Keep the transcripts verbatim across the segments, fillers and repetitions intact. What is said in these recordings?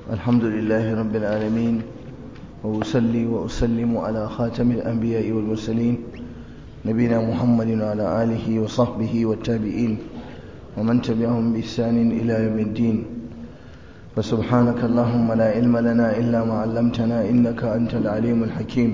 الحمد لله رب العالمين وأصلي وأسلم على خاتم الأنبياء والمرسلين نبينا محمد وعلى آله وصحبه والتابعين ومن تبعهم بإحسان إلى يوم الدين فسبحانك اللهم لا علم لنا إلا ما علمتنا إنك أنت العليم الحكيم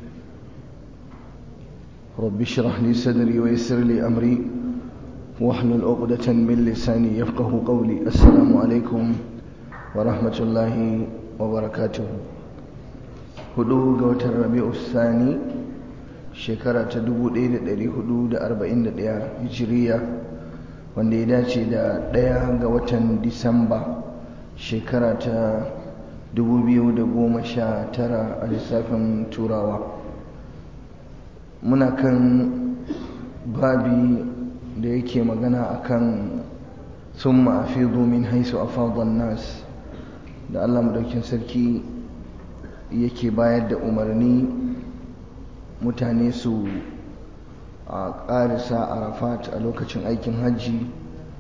رب اشرح لي صدري ويسر لي أمري واحلل عقدة من لساني يفقه قولي السلام عليكم ورحمة الله وبركاته hudu ga watan rabi'u sani shekara ta dubu ɗaya da ɗari hudu da arba'in da ɗaya hijiriya wanda ya dace da ɗaya ga watan disamba shekara ta dubu biyu da goma sha tara a lissafin turawa. Muna kan babi da yake magana akan summa afidu min haisu afadha an-nas da Allah madaukin sarki yake bayar da umarni mutane su a ƙarisa arafat a lokacin aikin hajji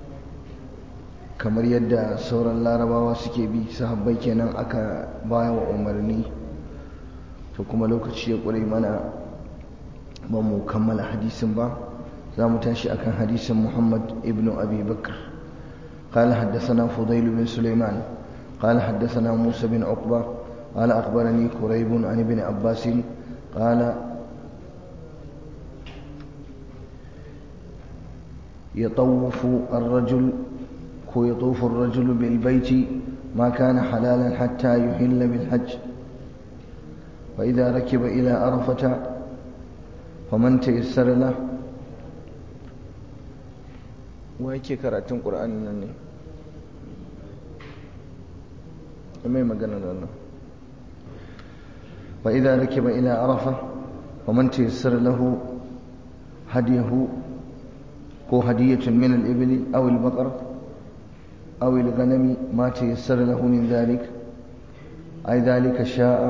kamar yadda sauran larabawa suke bi, sahabbai kenan aka baya wa umarni. To kuma lokaci ya ƙure mana ba mu kammala hadisin ba, za mu tashi akan hadisin Muhammad ibn Abi Bakr. قال حدثنا فضيل بن سليمان قال حدثنا موسى بن عقبة قال أخبرني كريب عن ابن عباس قال يطوف الرجل يطوف الرجل بالبيت ما كان حلالا حتى يحل بالحج فإذا ركب إلى عرفة فمن تيسر له. وهيك قرأت القرآن نني أمي مقالنا الله. فإذا ركب إلى عرفة ومن تيسر له هديه هو هدية من الإبل أو البقر أو الغنم ما تيسر له من ذلك أي ذلك شاء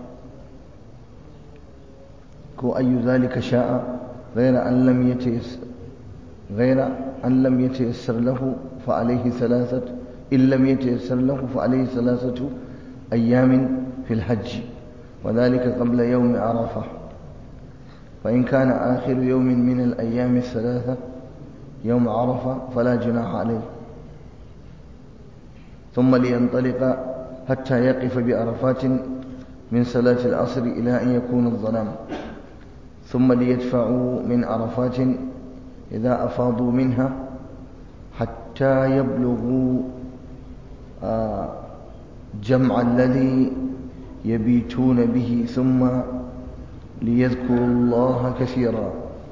هو أي ذلك شاء غير أن لم يتيسر غير أن لم يتيسر له فعليه ثلاثة إن لم يتيسر له فعليه ثلاثة أيام في الحج وذلك قبل يوم عرفة، فإن كان آخر يوم من الأيام الثلاثة يوم عرفة فلا جناح عليه، ثم لينطلق حتى يقف بعرفات من صلاة العصر إلى أن يكون الظلام، ثم ليدفعوا من عرفات إذا أفاضوا منها حتى يبلغوا جمع الذي يبيتون به، ثم ليذكروا الله كثيرا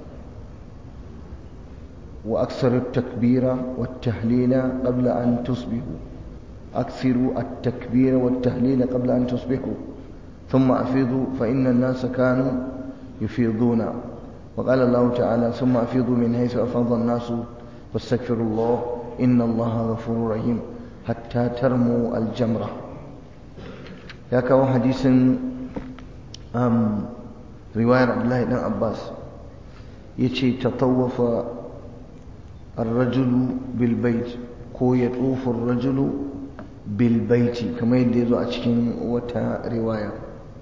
وأكثر التكبير والتهليل قبل أن تصبحوا أكثروا التكبير والتهليل قبل أن تصبحوا ثم أفيضوا فإن الناس كانوا يفيضون. وقال الله تعالى ثم أفيضوا من حيث أفاض الناس واستغفروا الله إن الله غفور رحيم حتى ترموا الجمرة. ya kawo hadisin um, riwayar Abdullahi dan Abbas yace tatawwafa ar-rajulu bil bait ko ya tufu ar-rajulu bil baiti kamar yadda yazo a cikin wata riwaya.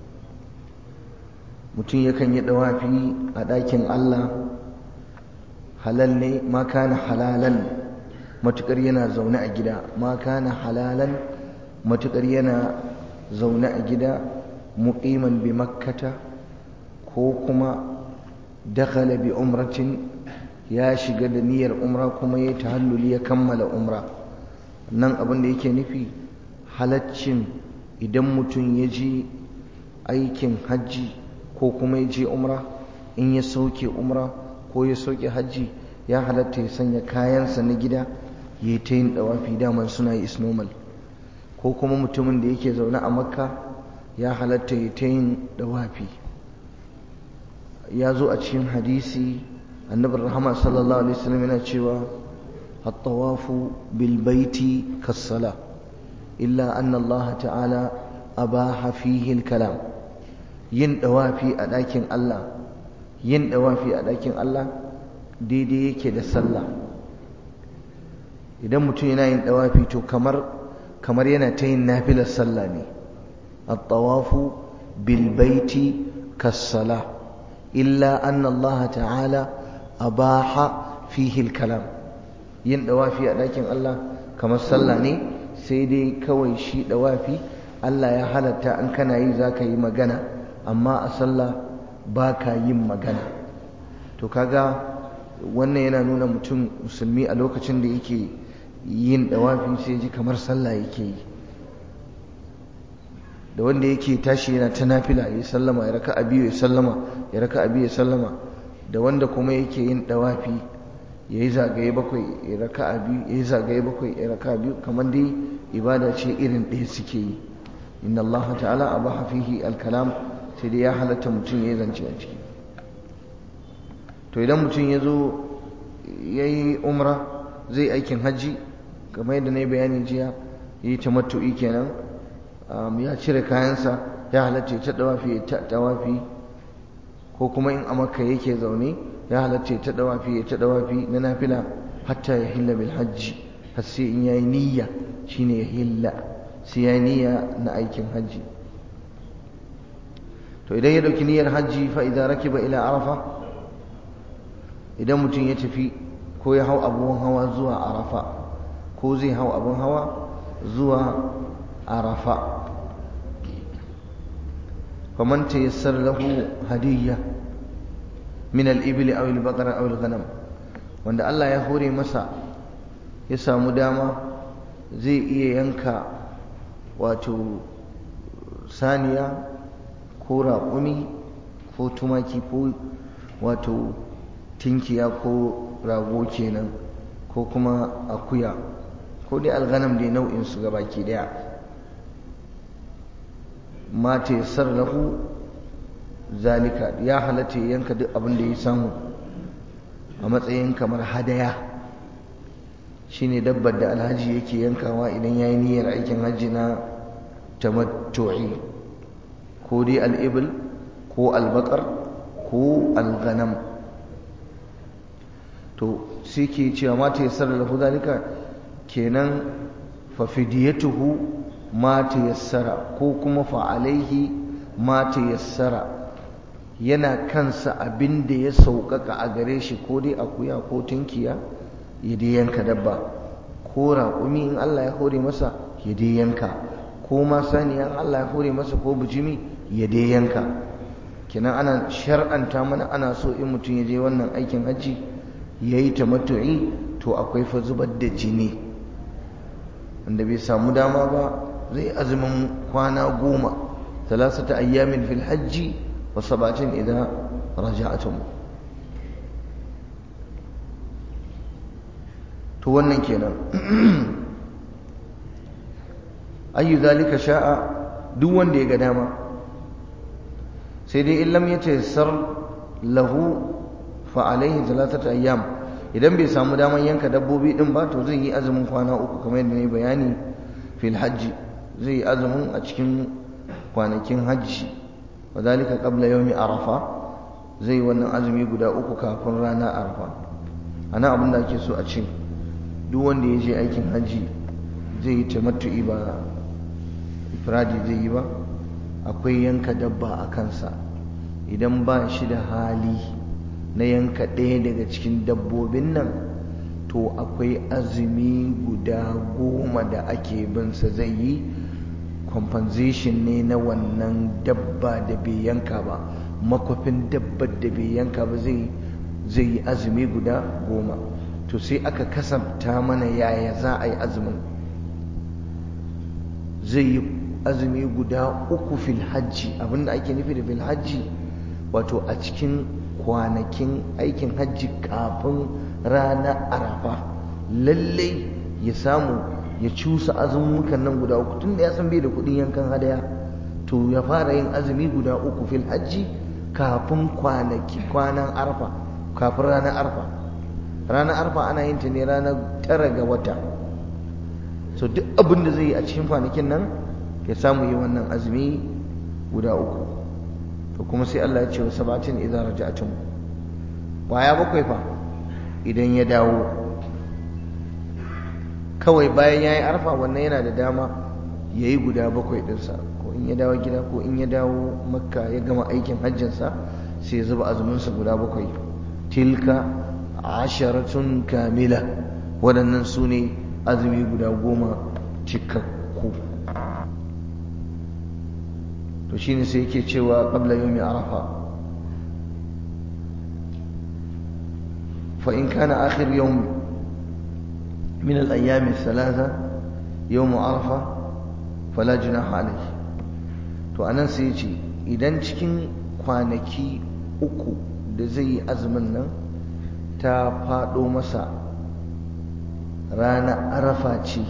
Mutum yakan yi dawafi a ɗakin Allah, halal ne ma kana halalan matukar yana zaune a gida, ma kana halalan matukar yana zaune a gida, muqiman bi makkata ko kuma dakhala bi umratin ya shiga da niyyar umra kuma ya tahalluli ya kammala umra. Nan abin da yake nufi halaccin idan mutum ya je aikin hajji ko kuma ya je umra, in ya sauke umra ko ya sauke hajji ya halatta ya sanya kayansa na gida ya yi ta yin dawafi, daman suna yi is normal. Ko kuma mutumin da yake zaune a makka ya halatta ya ta yin dawafi. Ya zo a cikin hadisi annabin rahama sallallahu alaihi wasallam yana cewa at-tawafu bil baiti kas-sala illa anna Allah ta'ala abaha fihi al-kalam. Yin dawafi a ɗakin Allah yin dawafi a ɗakin Allah daidai yake da sallah. Idan mutum yana yin dawafi to kamar kamar yana ta yin nafilar sallah ne. at-tawafu bil baiti kas-salah illa anna Allah ta'ala abaha fihi al-kalam. yin dawafi a ɗakin Allah kamar sallah ne, sai dai kawai shi dawafi Allah ya halatta an kana yi zaka yi magana, amma a sallah baka yin magana. to kaga wannan yana nuna mutum musulmi a lokacin da yake yin dawafi sai ji kamar sallah yake yi, da wanda yake tashi yana ta nafila ya sallama ya raka biyu ya sallama ya raka biyu ya sallama, da wanda kuma yake yin dawafi ya yi zagaye bakwai ya raka biyu ya yi zagaye bakwai ya raka biyu, kamar dai ibada ce irin ɗaya suke yi. inna Allah ta'ala abaha fihi al-kalam, sai dai ya halatta mutum ya yi zance a ciki. to idan mutum ya zo ya yi umra zai aikin hajji kamar yadda na yi bayani jiya, ya yi tamattu'i kenan, ya cire kayansa ya halatta ya ta dawafi ya ta dawafi, ko kuma in a makka yake zaune ya halatta ya ta dawafi ya ta dawafi na nafila hatta ya hilla bil hajji, har sai in yayi niyya shine ya hilla, sai yayi niyya na aikin hajji. to idan ya dauki niyyar hajji fa idan rakiba ila arafa, idan mutum ya tafi ko ya hau abun hawa zuwa arafa, ko zai hau abun hawa zuwa arafa, faman tayassar lahu hadiyya min al-ibli aw al-baqara aw al-ghanam, wanda Allah ya hore masa ya samu dama zai iya yanka wato saniya ko raƙumi ko tumaki ko wato tinkiya ko rago kenan, ko kuma akuya ko dai alghanam dai nau'in su gabaki daya, ma tayassar lahu zalika, ya halatta yanka duk abin da ya samu a matsayin kamar hadaya. shine dabbar da alhaji yake yankawa idan yayi niyyar aikin hajji na tamattu'i, ko dai al-ibl ko al-baqar ko al-ghanam. to sai ke cewa ma tayassara lahu zalika, kenan fa fidiyatuhu ma tayassara, ko kuma fa alaihi ma tayassara, yana kansa abin da ya sauƙaƙa a gare shi, ko dai akuya ko tunkiya ya dai yanka dabba, ko raƙumi in Allah ya hore masa ya dai yanka, ko ma saniya in Allah ya hore masa ko bijimi ya dai yanka. kenan ana shar'anta mana ana so in mutum ya je wannan aikin hajji yayi tamattu'i to akwai fa zubar da jini, wanda bai samu dama ba zai azumin kwana goma, thalathata ayyamin fil hajji wa sabatin idza raja'tum. to wannan kenan ayu zalika sha'a, duk wanda ya ga dama, sai dai in lam yatayassar lahu fa alaihi thalathata ayyam, idan bai samu daman yanka dabbobi din ba to zai yi azumin kwana uku kamar yadda ne bayani fil hajji, zai yi azumin a cikin kwanakin hajji, wa zalika qabla yawmi arafa, zai yi wannan azumi guda uku kafin ranar arafa. ana abin da ake so a ce duk wanda ya je aikin hajji zai yi tamattu'i ba ifradi zai yi ba, akwai yanka dabba a kansa. idan ba shi da hali na yanka ɗaya daga cikin dabbobin nan to akwai azumi guda goma da ake binsa, zai yi compensation ne na wannan dabba da bai yanka ba, makwafin dabbar da bai yanka ba zai yi azumi guda goma. to sai aka kasabta mana yaya za a yi azumin, zai yi azumi guda uku fil hajji. abinda ake nufi da fil hajji wato a cikin kwanakin aikin hajji kafin ranar arafa, lallai ya samu ya cusa azumukan nan guda uku, tunda ya san bai da kudin yankan hadaya to ya fara yin azumi guda uku fil hajji kafin kwanaki kwanan arfa, kafin ranar arfa. ranar arfa ana yin ta ne ranar tara ga wata, so duk abin da zai yi a cikin kwanakin nan ya samu yi wannan azumi guda uku. to kuma sai Allah ya ce wa sabatin idan raja'tum, kwaya bakwai fa idan ya dawo. kawai bayan yayi arfa wannan yana da dama ya yi guda bakwai ɗinsa, ko in ya dawo gida ko in ya dawo makka ya gama aikin hajjinsa sai ya zuba azuminsa guda bakwai. tilka asharatun kamila, waɗannan su ne azumi guda goma cikakku. to shine sai yake cewa qabla yawmi arafa, fa in kana akhir yawm min al-ayyam ath-thalatha yawm arafa fala junaha alayhi. to anan sai yace idan cikin kwanaki uku da zai yi azumin nan ta fado masa rana arafa ce,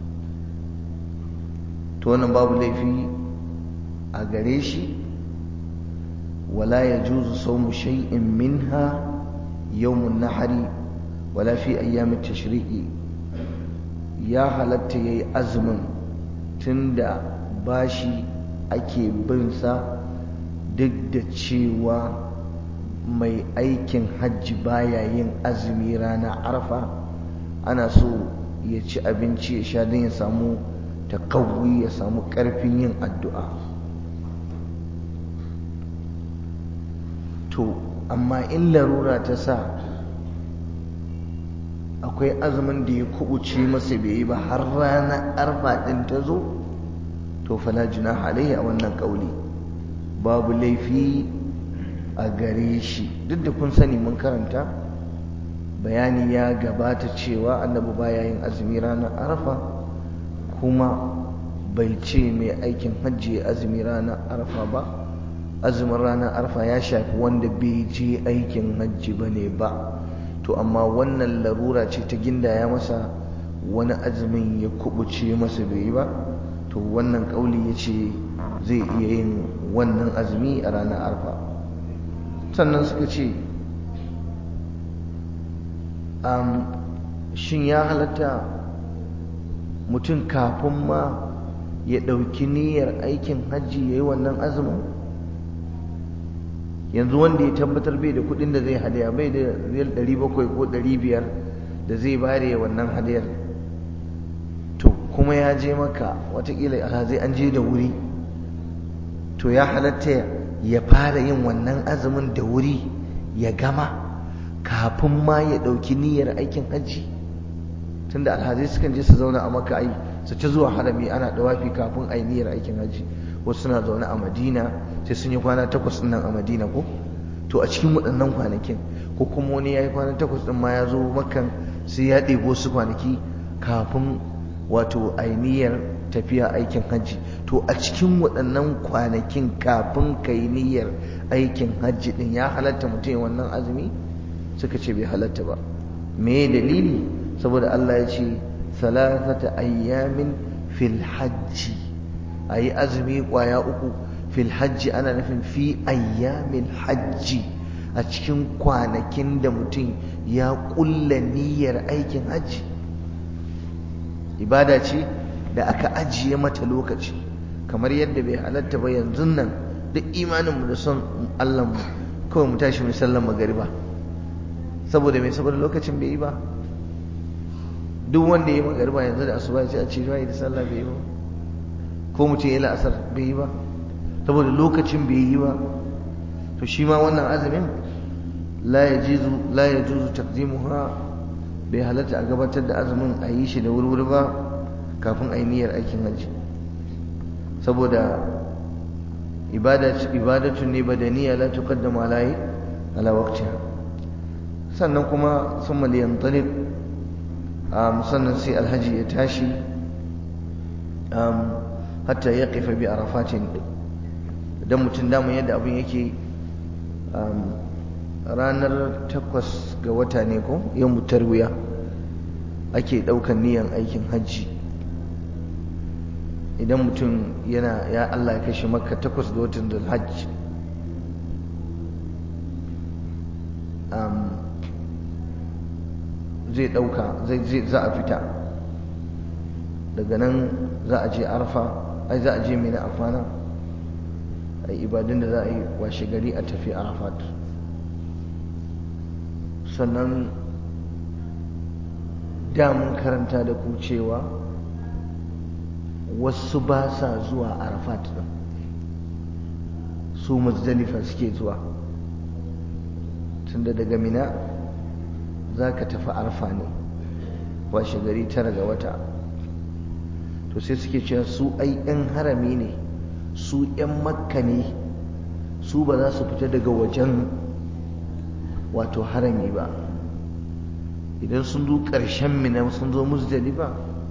to wannan babu laifi a gare shi. wala yajuzu sawmu shay'in minha yawm an-nahri wala fi ayyam at-tashriqi, ya halatta yayi azumin tunda bashi ake bin sa, duk da cewa mai aikin hajji baya yin azumi rana arfa. ana so ya ci abinci ya sha don ya samu takawwi, ya samu ƙarfin yin addu'a. to amma in larura ta sa akwai azumin da ya kubuce masa bai yi ba har ranar arfa ɗin ta zo, to fala junaha alaihi, a wannan ƙauli babu laifi a gare shi. duk da kun sani mun karanta bayani ya gabata cewa annabi baya yin azumi ranar arfa, kuma bai ce mai aikin hajji ya azumi ranar arfa ba. azumin ranar arfa ya shafi wanda bai je aikin hajji ba ne ba. to amma wannan larura ce ta gindaya masa wani azumin ya kubuce masa bai yi ba, to wannan kauli ya ce zai iya yin wannan azumi a ranar arfa. sannan suka ce um, shin ya halatta mutum kafin ma ya ɗauki niyyar aikin hajji ya yi wannan azumin? yanzu wanda ya tabbatar bai da kuɗin da zai hadaya, bai da riyal ɗari bakwai ko ɗari biyar da zai bare wannan hadayar, to kuma ya je maka watakila alhazai an je da wuri, to ya halatta ya fara yin wannan azumin da wuri ya gama kafin ma ya ɗauki niyyar aikin hajji? tunda alhazai sukan je su zauna a maka ai su ci zuwa harami ana dawafi kafin ai niyyar aikin hajji. wasu suna zaune a madina sai sun yi kwana takwas nan a madina ko, to a cikin waɗannan kwanakin ko kuma wani ya yi kwana takwas ɗin ma ya zo makan sai ya ɗebo su kwanaki kafin wato ai niyyar tafiya aikin hajji. to a cikin waɗannan kwanakin kafin ka yi niyyar aikin hajji ɗin ya halatta mutum wannan azumi? suka ce bai halatta ba. me dalili? saboda Allah ya ce salasata ayyamin fil hajji, ayi azumi kwaya uku fil hajji ana nufin fi ayyamin hajji, a cikin kwanakin da mutum ya kulla niyyar aikin hajji. ibada ce da aka ajiye mata lokaci, kamar yadda bai halatta ba yanzu nan duk imaninmu da son Allah mu kawai mu tashi mu sallar magariba. saboda me? saboda lokacin bai yi ba. duk wanda ya yi magariba yanzu da asuba sai a ce bai da sallah bai yi ba, ko mutum ya yi la'asar bai yi ba, saboda lokacin bai yi ba. to shi ma wannan azumin la yajuzu la yajuzu taqdimuha, bai halatta a gabatar da azumin a yi shi da wurwuri ba kafin a yi niyyar aikin hajji, saboda ibadatu ne badaniya la tuqaddamu alai ala waqtiha. sannan kuma summa liyantaliq, sannan sai alhaji ya tashi hatta ya kifa bi arafatin. idan mutum damun yadda abin yake ranar takwas ga wata ne ko yawmu tarwiya ake ɗaukan niyan aikin hajji. idan mutum yana ya Allah ya kashe maka takwas ga watan da hajji, zai ɗauka zai za a fita daga nan, za a je arfa, ai za a je mina a kwana, ai ibadun da za a yi washe gari a tafi arafat. sannan da mun karanta da ku cewa wasu ba sa zuwa arafat din, su muzdalifa suke zuwa. Tunda daga mina za ka tafi arfa ne washe gari tara ga wata, to sai suke cewa su ai 'yan harami ne, su 'yan makka ne, su ba za su fita daga wajen wato harami ba. Idan sun zo ƙarshen mina sun zo muzdalifa,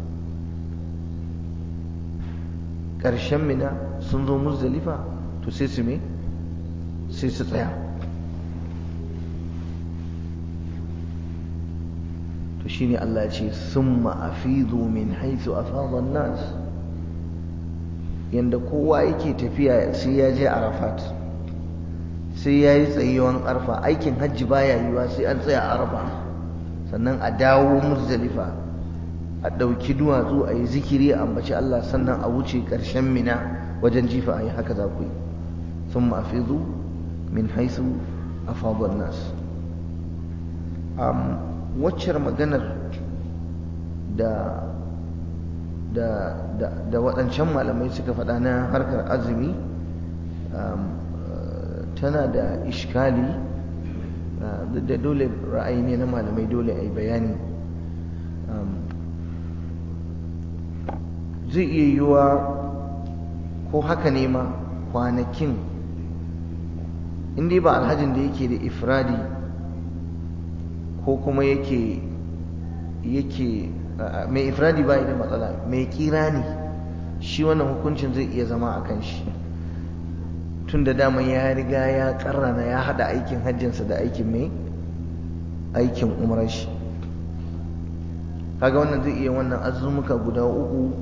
ƙarshen mina sun zo muzdalifa, to sai su me sai su tsaya. to shine Allah ya ce summa afidu min haythu afada an-nas, yanda kowa yake tafiya sai ya je Arafat, sai ya yi tsayuwan arfa. Aikin hajji baya yiwa sai an tsaya arfa, sannan a dawo muzdalifa, a ɗauki duwatsu a yi zikiri a ambaci Allah, sannan a wuce ƙarshen mina wajen jifa a yi haka za ku yi. thumma afidu min haythu afada an-nas. waccar maganar da da da da waɗancan malamai suka faɗa na harkar azumi tana da iskali, da dole ra'ayi ne na malamai, dole a yi bayani. zai iya yiwuwa ko haka ne ma kwanakin, indai ba alhajin da yake da ifradi ko kuma yake yake mai ifradi ba da matsala, mai kirani shi wannan hukuncin zai iya zama a kan shi, tun da dama ya riga ya karrana, ya hada aikin hajjinsa da aikin mai aikin umrar shi. kaga wannan zai iya wannan azumuka guda uku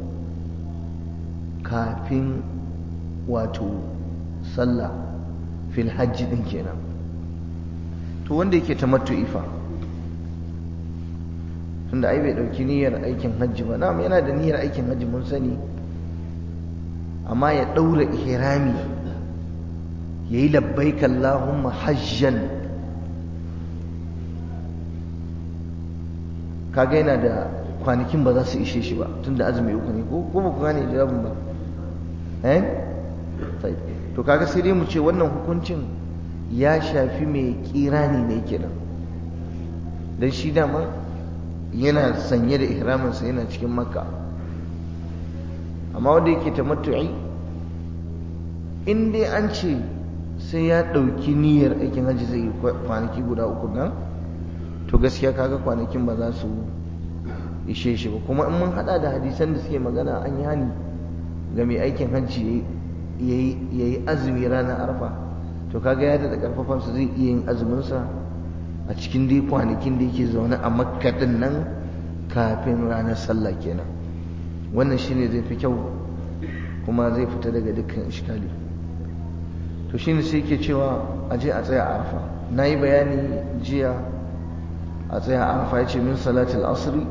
kafin wato sallah fil hajji din kenan. to wanda yake tamattu'i fa, tunda ai bai dauki niyyar aikin hajji ba, na'am yana da niyyar aikin hajji mun sani, amma ya daura ihrami yayi labbaik Allahumma hajjan, kaga yana da kwanakin ba za su ishe shi ba, tunda azumi uku ne ko kuma ku gane jawabin ba eh sai to kaga sai dai mu ce wannan hukuncin ya shafi mai kirani ne kenan, dan shi dama yana sanye da ihraminsa yana cikin makka. amma wanda yake tamattu'i, in dai an ce sai ya ɗauki niyyar aikin hajji zai yi kwanaki guda uku nan, to gaskiya kaga kwanakin ba za su ishe shi ba. kuma in mun hada da hadisan da suke magana an yi hani ga mai aikin hajji ya yi azumi ranar arfa, to kaga ya daɗa ƙarfafansa zai iya yin azuminsa a cikin dai kwanakin da yake zaune a makka din nan kafin ranar sallah kenan. wannan shine zai fi kyau kuma zai fita daga dukkan iskali. to shine sai yake cewa a je a tsaya a arfa. na yi bayani jiya a tsaya a arfa, ya ce min salatul asri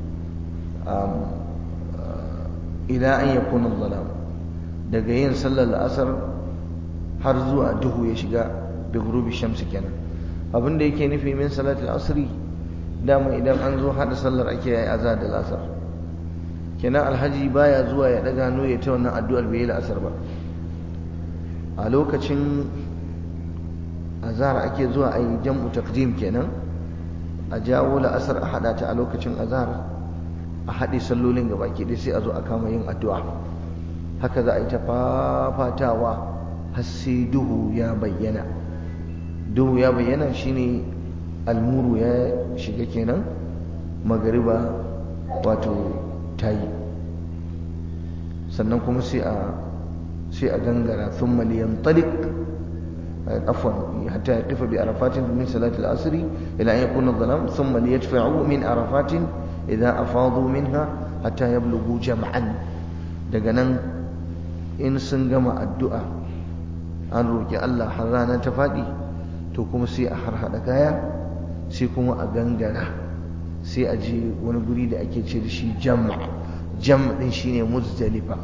ila an yakuna dhalam, daga yin sallar la'asar har zuwa duhu ya shiga bi ghurubi shamsi kenan. abin da yake nufi min salatul asri, dama idan an zo hada sallar ake yi azhar da la'asar kenan. alhaji baya zuwa ya daga hannu ya ta wannan addu'ar bai yi la'asar ba. a lokacin azhar ake zuwa a yi jam'u taqdim kenan, a jawo la'asar a hada ta a lokacin azhar, a haɗe sallolin gaba ke dai sai a zo a kama yin addu'a. haka za a yi ta fafatawa har sai duhu ya bayyana. duhu ya bayyana shine almuru ya shiga kenan, magariba wato tayi. sannan kuma sai a sai a gangara thumma liyantaliq afwan hatta yaqifa bi arafatin min salati al-asr ila an yakuna dhalam thumma liyadfa'u min arafatin idha afadu minha hatta yablughu jam'an. daga nan in sun gama addu'a an roki Allah har rana ta fadi, to kuma sai a harhaɗa kaya, sai kuma a gangara, sai a je wani guri da ake ce da shi jam' jam' din shine muzdalifa.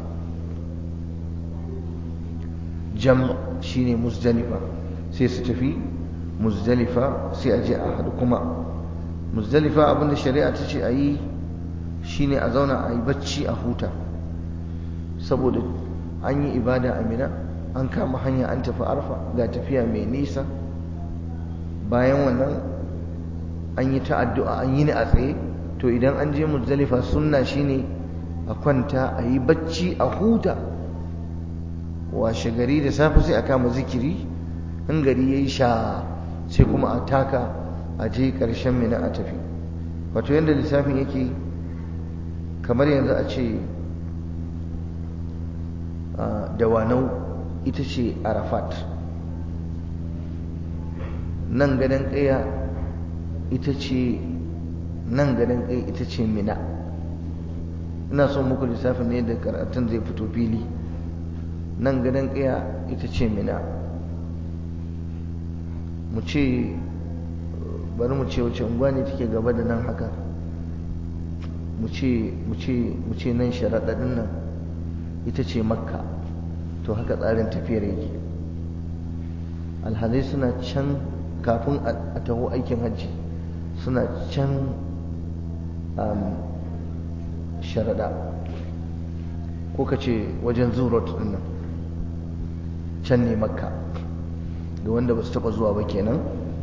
jam' shine muzdalifa, sai su tafi muzdalifa, sai a je a haɗu kuma muzdalifa. abinda shari'a ta ce a yi shine a zauna a yi bacci a huta, saboda an yi ibada a Mina, an kama hanya an tafi Arfa, ga tafiya mai nisa. Bayan wannan an yi ta addu'a, an yi ni a tsaye. To idan an je Muzdalifa sunna shine a kwanta a yi bacci a huta, washe gari da safe sai a kama zikiri, in gari yayi sha sai kuma a taka a je ƙarshen Mina a tafi. Wato yadda lissafin yake kamar yanzu a ce Dawanau ita ce Arafat, nan gadon ƙaya ita ce nan gadon ƙaya ita ce Mina. Ina son muku lissafin ne da karatun zai fito fili. Nan gadon ƙaya ita ce Mina. Mu ce bari mu ce wace unguwa ne take gaba da nan haka, mu ce mu ce mu ce nan sharaɗa ɗin nan ita ce Makka. To haka tsarin tafiyar yake. Alhazai suna can kafin a taho aikin hajji, suna can sharaɗa, ko ka ce wajen zurot ɗin nan, can ne Makka ga wanda ba su taɓa zuwa ba kenan.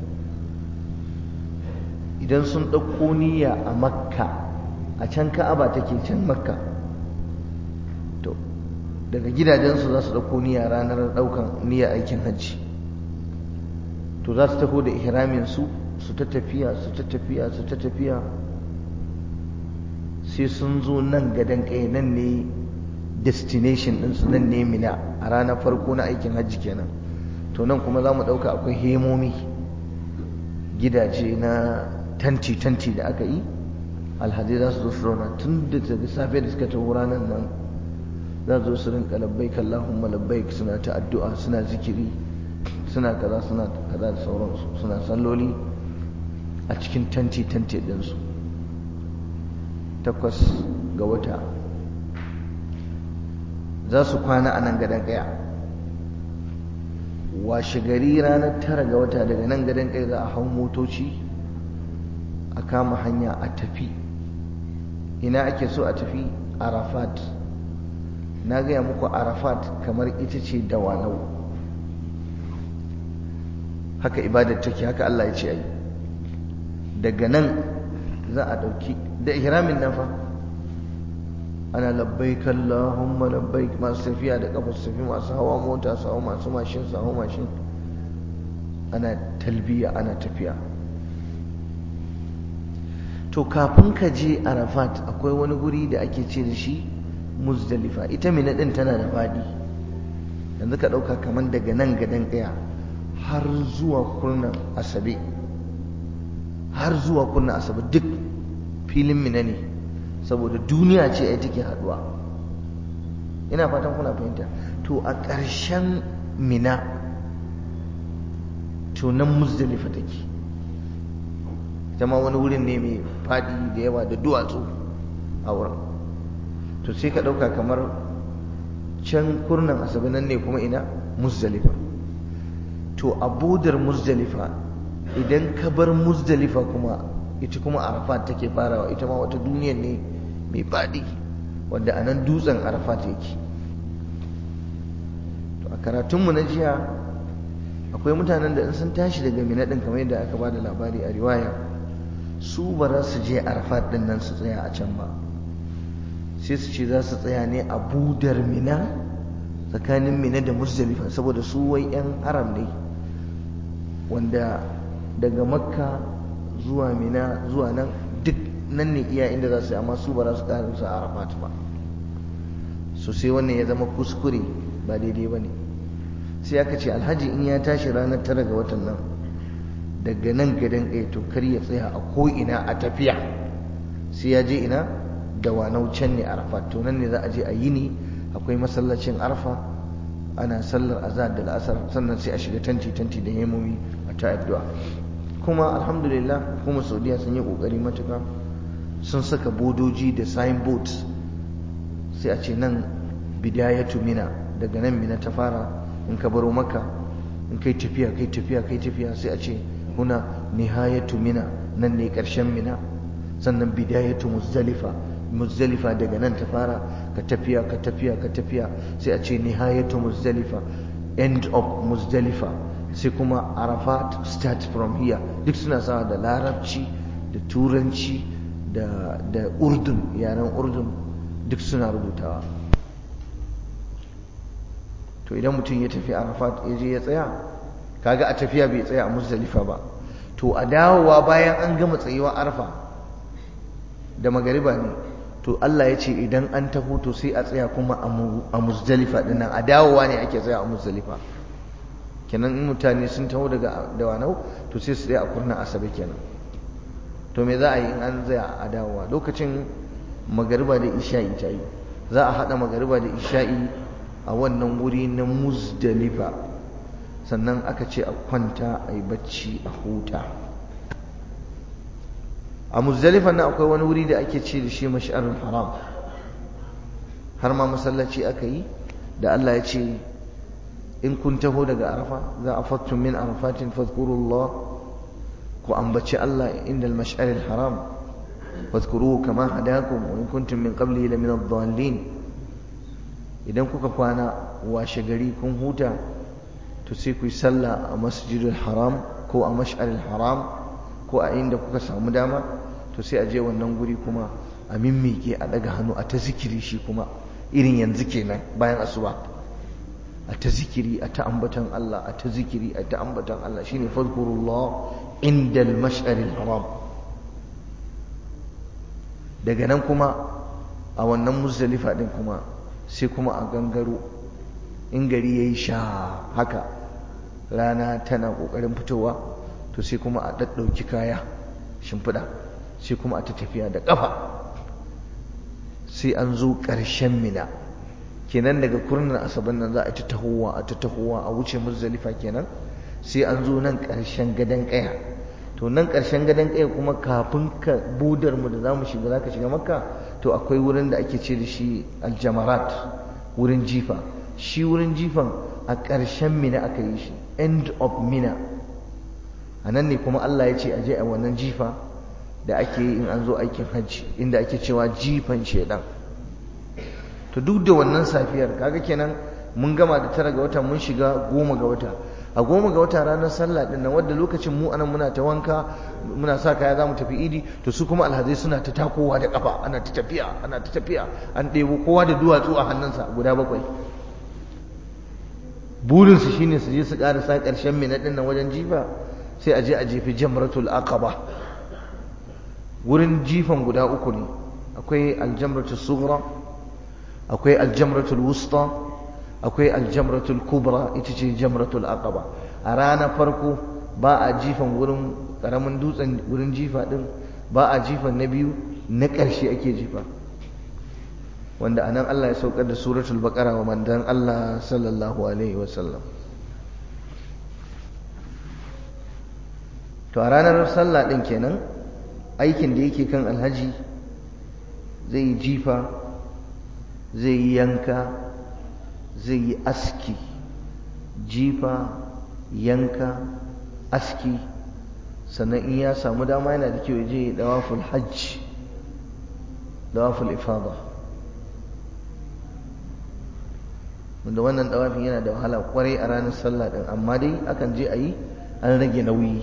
Idan sun ɗauko niyya a Makka, a can Ka'aba take can Makka, to daga gidajensu za su ɗauko niyya ranar ɗaukan niyya aikin hajji. To za su taho da ihraminsu su ta tafiya su ta tafiya su ta tafiya sai sun zo nan gadon ƙaya, nan ne destination ɗinsu, nan ne Mina a ranar farko na aikin hajji kenan. To nan kuma za mu ɗauka akwai hemomi, gidaje na tanti-tanti da aka yi. Alhazai za su zo su zauna tun da daga safe da suka taho ranar nan, za su zo su rinka labbaik Allahumma labbaik, suna ta addu'a, suna zikiri, suna kaza suna kaza da sauransu, suna salloli a cikin tanti-tanti ɗinsu. Takwas ga wata za su kwana a nan gadon ƙaya. Washe gari ranar tara ga wata daga nan gadon ƙaya za a hau motoci a kama hanya a tafi. Ina ake so a tafi? Arafat. Na gaya muku Arafat kamar ita ce Dawanau, haka ibadar take, haka Allah ya ce ayi. Daga nan za a ɗauki da ihramin nan fa ana labbaik Allahumma labbaik, masu tafiya da kafa su tafi, masu hawa mota su hau, masu mashin su hau mashin, ana talbiya ana tafiya. To kafin ka je Arafat akwai wani guri da ake ce da shi Muzdalifa. Ita Mina din tana da faɗi. Yanzu ka ɗauka kamar daga nan gadon ƙaya har zuwa kurnan Asabe, har zuwa kurnan Asabe duk filin Mina ne, saboda duniya ce ai take haɗuwa. Ina fatan kuna fahimta. To a ƙarshen Mina to nan Muzdalifa take. Zama wani wurin ne mai faɗi da yawa da duwatsu a wurin. To sai ka ɗauka kamar can kurnan Asabe nan ne kuma ina Muzdalifa. To a bodar Muzdalifa idan ka bar Muzdalifa kuma ita kuma Arafat take farawa, ita ma wata duniya ne mai faɗi wanda a nan dutsen Arafat yake. To a karatunmu na jiya akwai mutanen da in sun tashi daga Mina ɗin kamar yadda aka ba da labari a riwaya, su ba za su je Arafat ɗin nan su tsaya a can ba, sai su ce za su tsaya ne a budar Mina, tsakanin Mina da Muzdalifa, saboda su wai 'yan haram ne wanda daga Makka zuwa Mina zuwa nan duk nan ne iya inda za su yi, amma su ba za su ƙara su Arafat ba. So sai wannan ya zama kuskure, ba daidai ba ne. Sai aka ce alhaji in ya tashi ranar tara ga watan nan daga nan gadon ƙaya to kar ya tsaya a ko'ina a tafiya, sai ya je ina Dawanau, can ne Arafat. To nan ne za a je a yi ni, akwai masallacin Arfa, ana sallar azhar da la'asar, sannan sai a shiga tanti tanti da hemomi a ta addu'a. Kuma alhamdulillah hukumar Saudiya sun yi kokari matuka, sun saka bodoji da signboards, sai a ce nan bidayatu Mina, daga nan Mina ta fara. In ka baro Makka, in kai tafiya kai tafiya kai tafiya sai a ce huna nihayatu Mina, nan ne ƙarshen Mina. Sannan bidayatu Muzdalifa, muzdalifa daga nan ta fara ka tafiya ka tafiya ka tafiya sai a ce nihayatu muzdalifa, end of muzdalifa, sai kuma arafat start from here. Duk suna sawa da larabci da turanci da da urdun, yaren urdun duk suna rubutawa. to idan mutum ya tafi arafat ya je ya tsaya, kaga a tafiya bai tsaya a muzdalifa ba, to a dawowa bayan an gama tsayuwa arfa da magariba ne, to Allah ya ce idan an taho to sai a tsaya kuma a muzdalifa din nan, a dawowa ne ake tsaya a muzdalifa. kenan in mutane sun taho daga dawanau to sai su tsaya a kurna asabe kenan. to me za a yi in an tsaya a dawowa? lokacin magariba da isha'i ta yi, za a haɗa magariba da isha'i a wannan wuri na muzdalifa, sannan aka ce a kwanta a yi bacci a huta. a muzdalifa nan akwai wani wuri da ake ce da shi mash'arul haram, har ma masallaci aka yi da Allah ya ce in kun taho daga arafa za a fattun min arafatin fadhkurullah, ku ambaci Allah inda al-mash'aril haram, fadhkuruhu kama hadakum wa in kuntum min qablihi la min ad-dallin. idan kuka kwana washe gari kun huta to sai ku yi sallah a masjidul haram ko a mash'aril haram ko a inda kuka samu dama, to sai a je wannan guri kuma a mimmike a daga hannu a ta zikiri, shi kuma irin yanzu kenan bayan asuba a ta zikiri a ta ambatan Allah a ta zikiri a ta ambatan Allah, shine fadhkurullah indal mash'aril haram. daga nan kuma a wannan muzdalifa din kuma sai kuma a gangaro, in gari yayi sha haka rana tana kokarin fitowa, to sai kuma a daddauki kaya shimfiɗa, sai kuma a ta tafiya da ƙafa sai an zo ƙarshen mina. kenan daga kurnan asaban nan za a ta tahowa a ta tahowa a wuce muzdalifa kenan, sai an zo nan ƙarshen gadon ƙaya. to nan ƙarshen gadon ƙaya kuma kafin ka budar mu da zamu shiga zaka shiga makka, to akwai wurin da ake ce da shi aljamarat, wurin jifa. shi wurin jifan a ƙarshen mina aka yi shi, end of mina. a nan ne kuma Allah ya ce a je a wannan jifa da ake yi in an zo aikin hajji, inda ake cewa jifan shedan. to duk da wannan safiyar kaga kenan mun gama da tara ga wata mun shiga goma ga wata. a goma ga wata ranar sallah din nan, wadda lokacin mu anan muna ta wanka muna sa kaya zamu tafi idi, to su kuma alhazai suna ta takowa da kafa, ana ta tafiya ana ta tafiya, an ɗebo kowa da duwatsu a hannunsa guda bakwai. burinsu shine su je su ƙarasa ƙarshen mina din nan wajen jifa, sai a je a jefi jamratul aqaba. wurin jifan guda uku ne, akwai aljamratul sughra, akwai aljamratul wusta, akwai aljamratul kubra, ita ce jamratul aqaba. a ranar farko ba a jifan wurin karamin dutsen wurin jifa din, ba a jifan na biyu, na ƙarshe ake jifa, wanda anan Allah ya saukar da suratul baqara wa mandan Allah sallallahu alaihi wasallam. to a ranar sallah din kenan aikin da yake kan alhaji zai yi jifa, zai yi yanka, zai yi aski. jifa, yanka, aski, sannan in ya samu dama yana da kyau ya je dawaful hajj, dawaful ifada, wanda wannan dawafin yana da wahala kwarai a ranar sallah din, amma dai akan je a yi, an rage nauyi.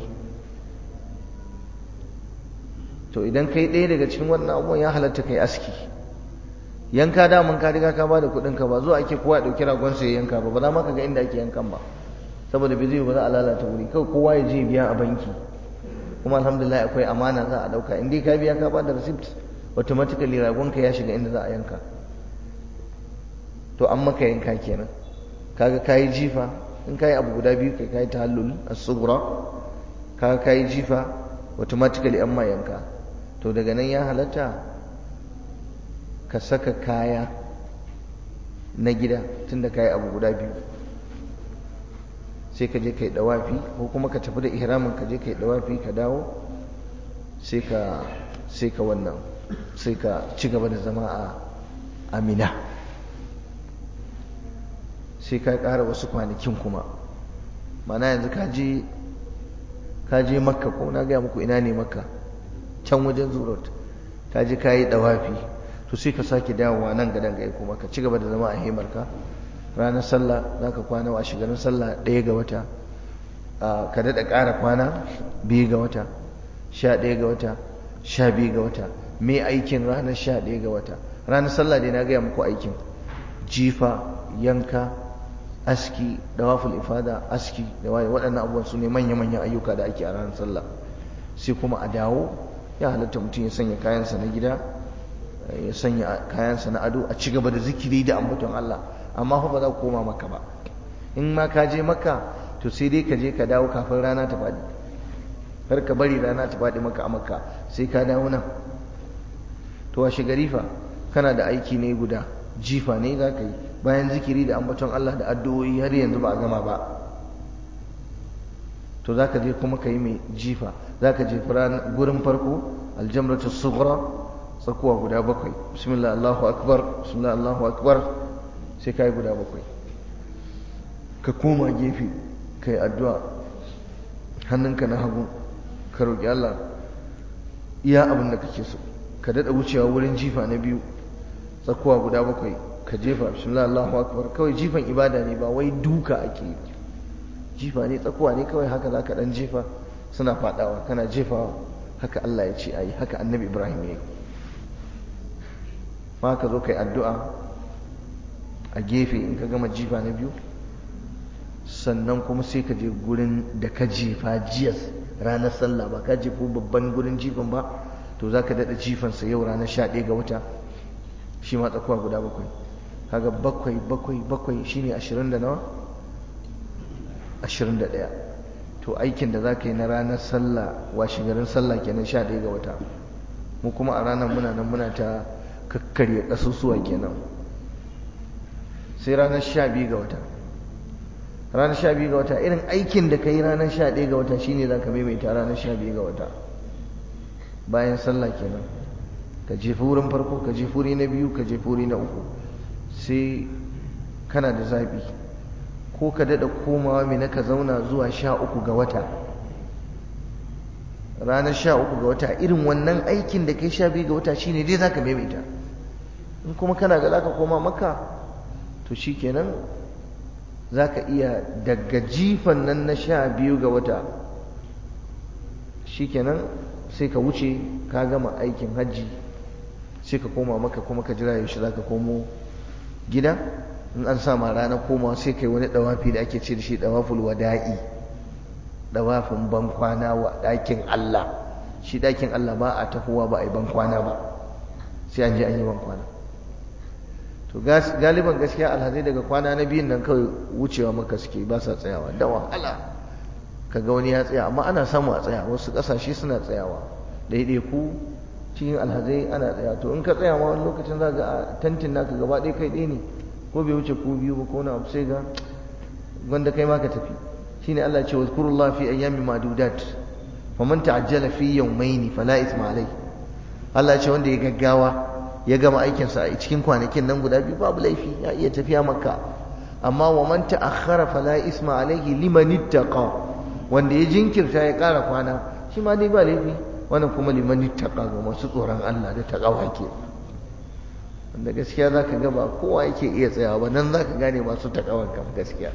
to idan kai ɗaya daga cikin wannan abubuwan ya halatta kai aski. yanka daman ka riga ka ba da kuɗin ka, ba zuwa ake kowa ya ɗauki ragon sa ya yanka ba, ba za ma ka ga inda ake yankan ba, saboda bai zai ba za a lalata wuri, kawai kowa ya je biya a banki, kuma alhamdulillah akwai amana za a ɗauka. in dai ka biya ka ba da receipt, automatically ragon ka ya shiga inda za a yanka. to an maka yanka kenan, kaga kayi jifa, in kayi abu guda biyu kai kayi tahallul as-sughra, kaga kayi jifa, automatically an ma yanka. to daga nan ya halatta ka saka kaya na gida, tunda kayi abu guda biyu, sai ka je kai dawafi, ko kuma ka tafi da ihramin ka je kai dawafi ka dawo, sai ka sai ka wannan sai ka ci gaba da zama a Amina, sai ka ƙara wasu kwanakin kuma. mana yanzu ka je ka je Makka, ko na gaya muku ina ne Makka, can wajen Zurot, ka je ka yi dawafi, to sai ka sake dawowa nan ga dangaye kuma ka ci gaba da zama a himarka. Ranar sallah za ka kwana wa shigarin sallah ɗaya ga wata, ka daɗa ƙara kwana biyu ga wata, sha ɗaya ga wata, sha biyu ga wata. Me aikin ranar sha ɗaya ga wata? Ranar sallah dai na gaya muku aikin jifa, yanka, aski, dawaful ifada, aski da waye, waɗannan abubuwan su ne manya-manyan ayyuka da ake a ranar sallah. Sai kuma a dawo, ya halatta mutum ya sanya kayansa na gida, ya sanya kayansa na ado, a ci gaba da zikiri da ambaton Allah, amma fa ba za ku koma Makka ba. In ma ka je Makka to sai dai ka je ka dawo kafin rana ta faɗi, kar ka bari rana ta faɗi maka a Makka, sai ka dawo nan. To washe gari fa kana da aiki ne guda, jifa ne za ka yi bayan zikiri da ambaton Allah da addu'o'i, har yanzu ba a gama ba. To za ka je kuma ka yi mai jifa, za ka je gurin farko aljamratu sughra, tsakuwa guda bakwai, bismillah Allahu akbar, bismillah Allahu akbar, sai ka yi guda bakwai. Ka koma gefe ka yi addu'a, hannunka na hagu ka roƙi Allah iya abin da kake so. Ka daɗa wucewa wurin jifa na biyu, tsakuwa guda bakwai ka jefa, bismillah Allahu akbar. Kawai jifan ibada ne, ba wai duka ake yi, jifa ne, tsakuwa ne kawai, haka za ka ɗan jefa suna faɗawa, kana jefawa, haka Allah ya ce a yi, haka annabi Ibrahim ya yi. Ma ka zo ka yi addu'a a gefe in ka gama jifa na biyu, sannan kuma sai ka je gurin da ka jefa jiyas ranar sallah, ba ka jefo babban gurin jifan ba, to za ka daɗa jifansa yau ranar sha ɗaya ga wata, shi ma tsakuwa guda bakwai. Kaga bakwai bakwai bakwai shine ashirin da nawa? ashirin da ɗaya. To aikin da za ka yi na ranar sallah, washe garin sallah kenan sha ɗaya ga wata, mu kuma a ranar muna nan muna ta kakkarya ƙasusuwa kenan. Sai ranar sha biyu ga wata, ranar sha biyu ga wata irin aikin da ka yi ranar sha ɗaya ga wata shine za ka maimaita ranar sha biyu ga wata bayan sallah kenan. Ka jefi wurin farko, ka jefi wuri na biyu, ka jefi wuri na uku. Sai kana da zaɓi, ko ka daɗa komawa mina ka zauna zuwa sha uku ga wata. Ranar sha uku ga wata irin wannan aikin da kai sha biyu ga wata shine dai za ka maimaita. In kuma kana ga za ka koma Makka, to shi kenan za ka iya daga jifan nan na sha biyu ga wata, shi kenan sai ka wuce, ka gama aikin hajji, sai ka koma Makka kuma ka jira yaushe za ka komo gida. In an sama ranar komawa sai kai wani dawafi da ake ce da shi dawaful wada'i, dawafin bankwana wa ɗakin Allah. Shi ɗakin Allah ba a tahowa ba a yi bankwana ba, sai an je an yi bankwana. To galiban gaskiya alhazai daga kwana na biyun nan kawai wucewa Makka suke, ba sa tsayawa, da wahala kaga wani ya tsaya, amma ana samu a tsaya, wasu ƙasashe suna tsayawa ɗaiɗaiku cikin alhazai ana tsaya. To in ka tsaya ma wani lokacin za ga tantin naka gaba ɗaya kai ɗaya ne, ko bai wuce ko biyu ba ko na abu, sai ga wanda kai ma ka tafi. Shine Allah ya ce wazkurullah fi ayyamin ma'dudat faman ta'ajjala fi yawmayn fala ithma alayh. Allah ya ce wanda ya gaggawa ya gama aikin sa a cikin kwanakin nan guda biyu babu laifi, ya iya tafiya Makka. Amma wa man ta'akhkhara fala isma alayhi liman ittaqa, wanda ya jinkirta ya ƙara kwana shi ma dai ba laifi. Wannan kuma liman ittaqa ga masu tsoron Allah da taqwa ke, wanda gaskiya za ka gaba kowa yake iya tsayawa ba, nan za ka gane masu takawan kam gaskiya.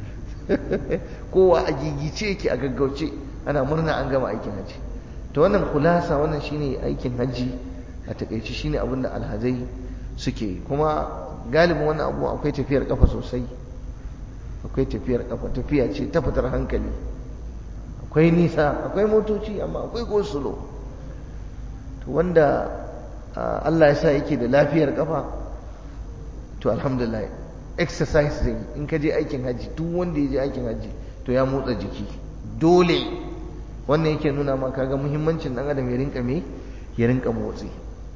Kowa a gigice yake, a gaggauce, ana murna an gama aikin hajji. To wannan kulasa, wannan shine aikin hajji a takaice, shine abin da alhazai suke. Kuma galibin wannan abu akwai tafiyar kafa sosai, akwai tafiyar kafa, tafiya ce ta fitar hankali, akwai nisa, akwai motoci, amma akwai gosulo. To wanda Allah ya sa yake da lafiyar kafa, to alhamdulillah exercise zai. In ka je aikin hajji, duk wanda ya je aikin hajji to ya motsa jiki dole. Wannan yake nuna ma kaga muhimmancin dan adam ya rinka me ya rinka motsi.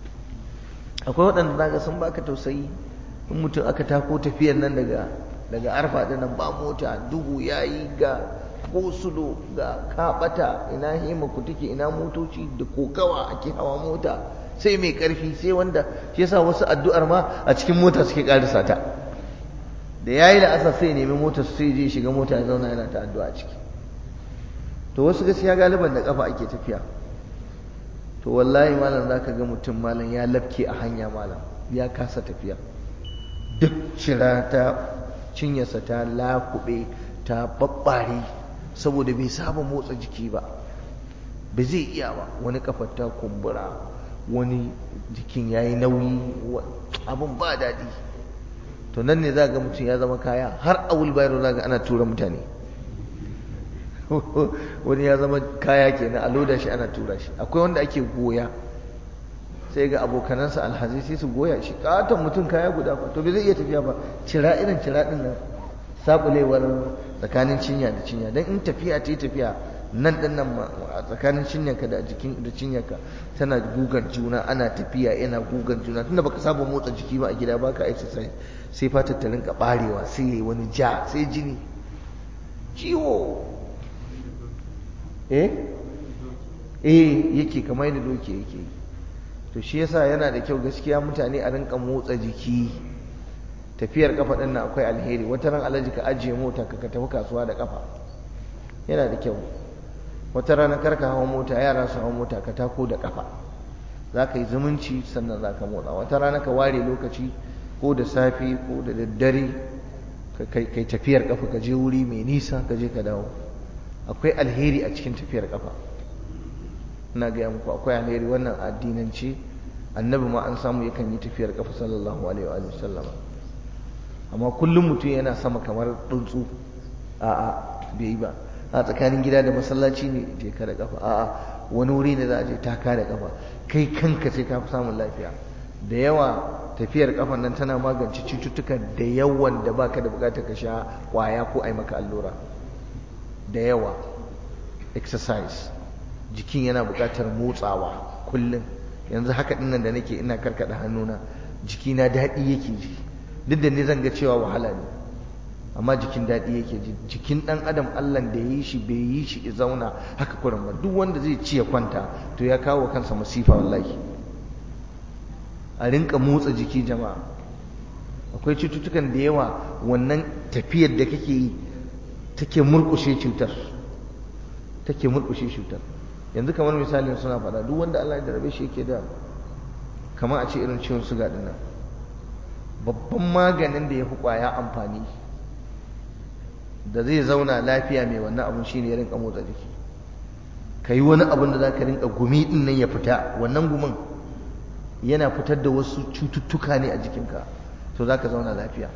Akwai waɗanda zaka sun baka tausayi, in mutum aka tako tafiyar nan daga daga arfa din nan, ba mota, duhu yayi, ga gosulo, ga kabata, ina hima ku take, ina motoci, da kokawa ake hawa mota, sai mai karfi, sai wanda shi yasa wasu addu'ar ma a cikin mota suke karisa ta. Da yayi da asa sai nemi mota sai je shiga mota ya zauna yana ta addu'a ciki. To wasu gaskiya galiban da kafa ake tafiya. To wallahi malam zaka ga mutum malam ya lafke a hanya malam, ya kasa tafiya, duk cira ta cinyarsa ta lakube ta babbare saboda bai saba motsa jiki ba, ba zai iya ba, wani kafar ta kumbura, wani jikin yayi nauyi, abun ba daɗi. To nan ne za ga mutum ya zama kaya, har a wulbayaro za ga ana tura mutane wani ya zama kaya kenan, a loda shi ana tura shi. Akwai wanda ake goya, sai ga abokanansa alhazi sai su goya shi, katon mutum kaya guda ba, to bai zai iya tafiya ba. Cira irin cira din nan, sabulewar tsakanin cinya da cinya, dan in tafiya ta yi tafiya nan din nan a tsakanin cinyarka da jikin da cinyarka tana gugan juna, ana tafiya yana gugan juna, tunda baka saba motsa jiki ba a gida, baka exercise, sai fatar ta rinka barewa, sai yayi wani ja, sai jini, ciwo eh eh yake kamar yadda doke yake. To shi yasa yana da kyau gaskiya mutane a rinka motsa jiki. Tafiyar kafa din nan akwai alheri. Wata ran alaji ka ajiye mota ka ka tafi kasuwa da kafa, yana da kyau. Wata rana karka hawa mota, yara su hawa mota, ka tako da kafa, za ka yi zumunci sannan za ka motsa. Wata rana ka ware lokaci ko da safe ko da daddare kai tafiyar kafa, ka je wuri mai nisa, ka je ka dawo. Akwai alheri a cikin tafiyar kafa, ina gaya muku akwai alheri. wannan addinance annabi ma an samu yakan yi tafiyar kafa sallallahu alaihi wa sallama. Amma kullum mutum yana sama kamar tsuntsu, a'a bai yi ba. A tsakanin gida da masallaci ne je ka da kafa, a'a wani wuri ne za a je taka da kafa, kai kanka sai ka fi samun lafiya. Da yawa tafiyar kafan nan tana magance cututtuka da yawan da baka da bukatar ka sha kwaya ko ai maka allura. Da yawa exercise, jikin yana bukatar motsawa kullum. Yanzu haka dinnan da nake ina karkada hannuna, jikina daɗi yake ji, duk da ni zan ga cewa wahala ne, amma jikin daɗi yake ji. Jikin ɗan adam Allah da ya yi shi bai yi shi ya zauna haka kurin ba. Duk wanda zai ci ya kwanta to ya kawo kansa masifa wallahi. A rinka motsa jiki jama'a. Akwai cututtukan da yawa wannan tafiyar da kake yi take murƙushe cutar, take murƙushe cutar. Yanzu kamar misalin suna faɗa, duk wanda Allah ya jarabe shi yake da kamar a ce irin ciwon suga din nan, babban maganin da ya fi ƙwaya amfani da zai zauna lafiya mai wannan abun shine ya rinka motsa jiki. Ka yi wani abun da za ka rinka gumi din nan ya fita, wannan gumin yana fitar da wasu cututtuka ne a jikinka, to za ka zauna lafiya.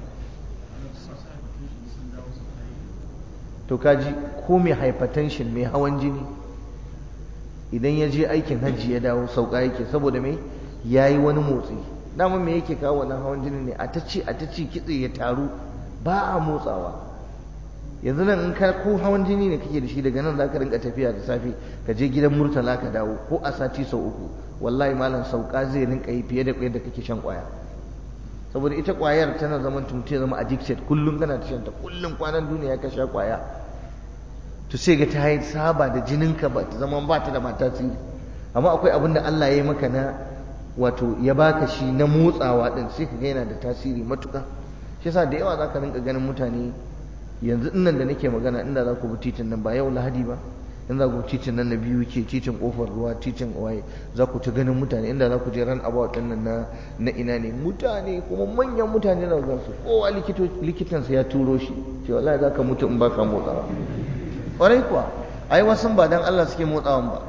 To kaji ko mai hypertension, mai hawan jini, idan ya je aikin hajji ya dawo sauka yake, saboda mai ya yi wani motsi. Dama me yake kawo wannan hawan jini ne? A ta ci a ta ci kitse ya taru, ba a motsawa. Yanzu nan in ka ko hawan jini ne kake da shi, daga nan za ka rinka tafiya da safe ka je gidan Murtala ka dawo, ko a sati sau uku, wallahi malam sauka zai rinka yi fiye da yadda kake shan kwaya. Saboda ita kwayar tana zaman mutum ya zama addicted, kullum kana ta shanta, kullum kwanan duniya ka sha kwaya, to sai ga ta yi saba da jininka, ba ta zama ba ta da ma tasiri. Amma akwai abin da Allah ya yi maka na wato ya baka shi na motsawa din, sai ka ga yana da tasiri matuƙa. Shi yasa da yawa za ka rinka ganin mutane yanzu nan da nake magana, inda za ku bi titin nan, ba yau Lahadi ba, in za ku bi titin nan na biyu ke, titin kofar ruwa, titin waye, za ku ta ganin mutane. Inda za ku je ran about din nan na na ina ne, mutane kuma manyan mutane da gansu, kowa likito likitansa ya turo shi, ce wallahi za ka mutu in ba ka motsawa. Kwarai kuwa, ai wasu ba dan Allah suke motsawan ba.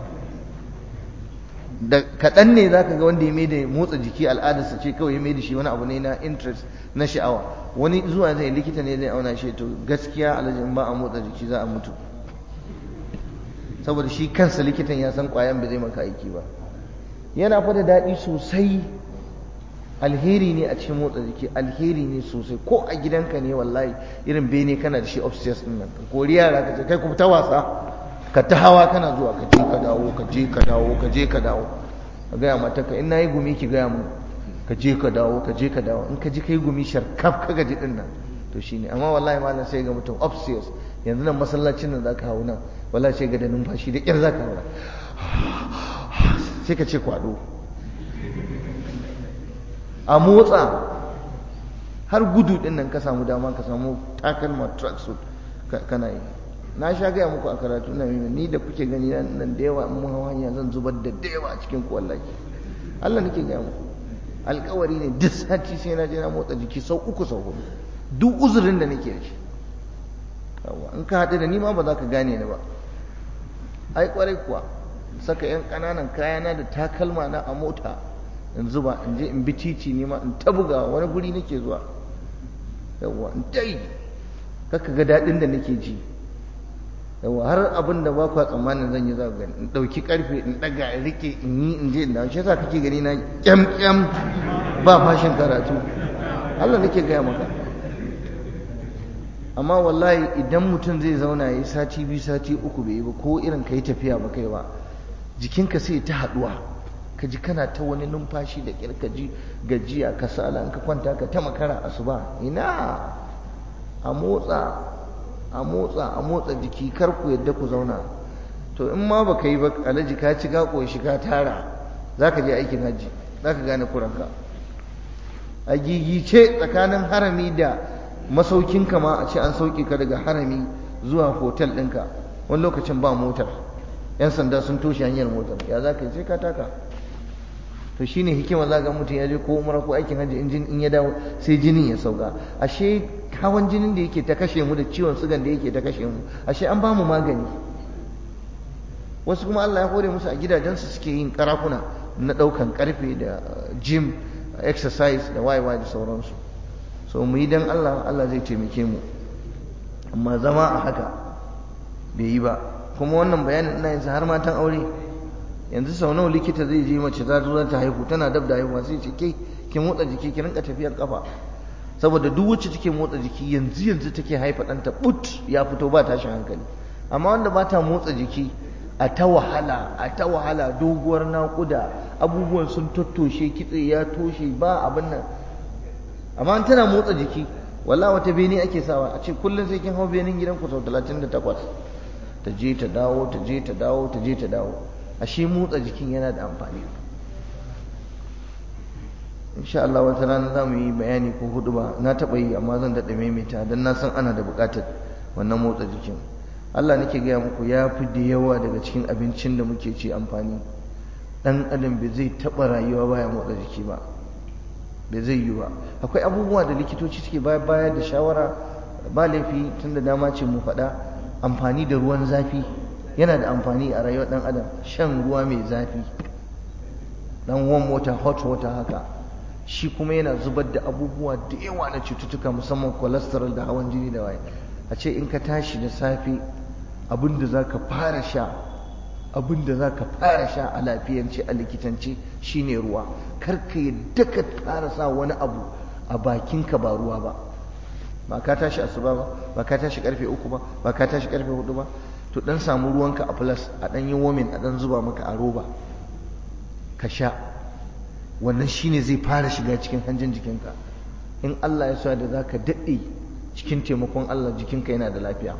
Da kaɗan ne za ka ga wanda ya mai da motsa jiki al'adarsa ce kawai, ya mai da shi wani abu ne na interest, na sha'awa. Wani zuwa zai likita ne zai auna shi, to gaskiya alhaji in ba a motsa jiki za a mutu, saboda shi kansa likitan ya san ƙwayan ba zai maka aiki ba. Yana fa da daɗi sosai, alheri ne a cikin motsa jiki, alheri ne sosai. Ko a gidanka ne wallahi, irin bene kana da shi upstairs din nan, ka kori yara ka ce kai ku ta wasa, ka ta hawa kana zuwa, ka je ka dawo, ka je ka dawo, ka je ka dawo. Ka gaya mata ka in nayi gumi ki gaya mu, ka je ka dawo, ka je ka dawo. In ka ji kai gumi sharkaf ka gaji din nan, to shine. Amma wallahi malam sai ga mutum upstairs, yanzu nan masallacin nan zaka hawo nan, wallahi sai ga da numfashi da kyar zaka hawo, sai ka ce kwado. A motsa, har gudu din nan ka samu dama, ka samu takalma tracksuit kana yi. Na sha gaya muku a karatu na ni da kuke gani nan da yawa, in mun hawa hanya zan zubar da da yawa a cikin ku wallahi. Allah nake gaya muku, alkawari ne duk sati sai na je na motsa jiki sau uku sau hudu duk uzurin da nake da shi. In ka haɗu da ni ma ba za ka gane ni ba. Ai kwarai kuwa saka yan ƙananan kayana da takalma na a mota in zuba in je in bi titi ne ma in ta buga wani guri nake zuwa yawa in dai kaka ga daɗin da nake ji yawa har abin da ba ku tsammanin zan yi za ku gani in ɗauki ƙarfe in ɗaga in rike in yi in je in dawo shi yasa kake gani na ƙyam ƙyam ba fashin karatu Allah nake gaya maka. Amma wallahi idan mutum zai zauna ya yi sati biyu sati uku bai yi ba ko irin ka yi tafiya ba kai ba jikinka sai ta haɗuwa ka ji kana ta wani numfashi da ƙyar ka ji gajiya kasala in ka kwanta ka ta makara asuba ina a motsa a motsa a motsa jiki kar ku yadda ku zauna. To in ma baka yi ba alaji ka ci ka koshi ka tara zaka je aikin hajji zaka gane kuranka. A gigice tsakanin harami da masaukinka ma a ce an sauke ka daga harami zuwa hotel ɗinka wani lokacin ba motar yan sanda sun toshe hanyar motar ya za ka yi sai ka taka. To shine hikima za ga mutum ya je ko umara ko aikin hajji in ya dawo sai jinin ya sauka. Ashe hawan jinin da yake ta kashe mu da ciwon sugan da yake ta kashe mu ashe an ba mu magani. Wasu kuma Allah ya hore musu a gidajensu suke yin karafuna na ɗaukan karfe da gym exercise da wayewa da sauransu. So mu yi dan Allah, Allah zai taimake mu. Amma zama a haka bai yi ba. Kuma wannan bayanin ina yin har matan aure yanzu sau nawa likita zai je mace za ta haihu tana dab da haihuwa sai ce ke ki motsa jiki ki rinka tafiyar kafa saboda duk wacce take motsa jiki yanzu yanzu take haifa ɗanta but ya fito ba tashin hankali. Amma wanda ba ta motsa jiki a ta wahala a ta wahala doguwar naƙuda abubuwan sun tattoshe kitse ya toshe ba abin nan. Amma tana motsa jiki wallahi wata bene ake sawa a ce kullum sai kin hau benin gidanku sau talatin da takwas ta je ta dawo ta je ta dawo ta je ta dawo. Ashe motsa jikin yana da amfani. Insha Allah wata rana za mu yi bayani ko hudu ba na taɓa yi amma zan daɗa maimaita don na san ana da buƙatar wannan motsa jikin. Allah nake gaya muku ya fi da yawa daga cikin abincin da muke ci amfani. Ɗan adam bai zai taɓa rayuwa baya motsa jiki ba bai zai yi ba. Akwai abubuwa da likitoci suke bayar da shawara ba laifi tun da dama ce mu faɗa. Amfani da ruwan zafi yana da amfani a rayuwar ɗan adam. Shan ruwa mai zafi dan warm water hot water haka shi kuma yana zubar da abubuwa da yawa na cututtuka musamman cholesterol da hawan jini da waye. A ce in ka tashi da safe abin da za ka fara sha abin da za ka fara sha a lafiyance a likitance shine ruwa. Kar ka yadda ka fara sa wani abu a bakinka ba ruwa ba. Ba ka tashi asuba ba ba ka tashi karfe uku ba ba ka tashi karfe hudu ba to dan samu ruwanka a plus a dan yi warming a dan zuba maka a roba ka sha. Wannan shine zai fara shiga cikin hanjin jikinka. In Allah ya sa da zaka daɗe cikin taimakon Allah jikinka yana da lafiya.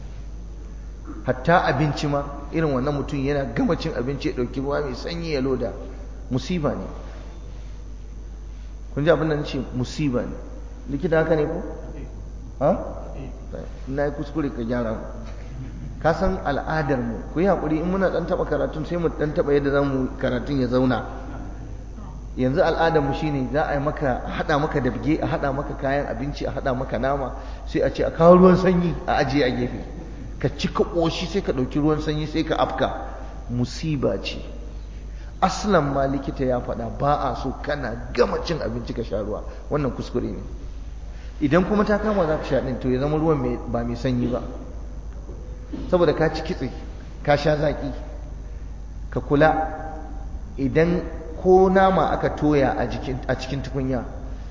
Hatta abinci ma irin wannan mutum yana gama cin abinci ya ɗauki ruwa mai sanyi ya loda musiba ne. Kun ji abin da nace musiba ne. Likita haka ne ko? Ha? Na yi kuskure ka gyara mu. Ka san al'adar mu ku yi haƙuri in muna ɗan taɓa karatun sai mu ɗan taɓa yadda za mu karatun ya zauna. Yanzu al'adar mu shine za a yi maka a haɗa maka dabge a haɗa maka kayan abinci a haɗa maka nama sai a ce a kawo ruwan sanyi a ajiye a gefe. Ka ci ka ƙoshi sai ka ɗauki ruwan sanyi sai ka afka. Musiba ce. Aslan ma likita ya faɗa ba a so kana gama cin abinci ka sha ruwa wannan kuskure ne. Idan kuma ta kama za ka sha ɗin to ya zama ruwan ba mai sanyi ba saboda ka ci kitse ka sha zaƙi. Ka kula idan ko nama aka toya a cikin tukunya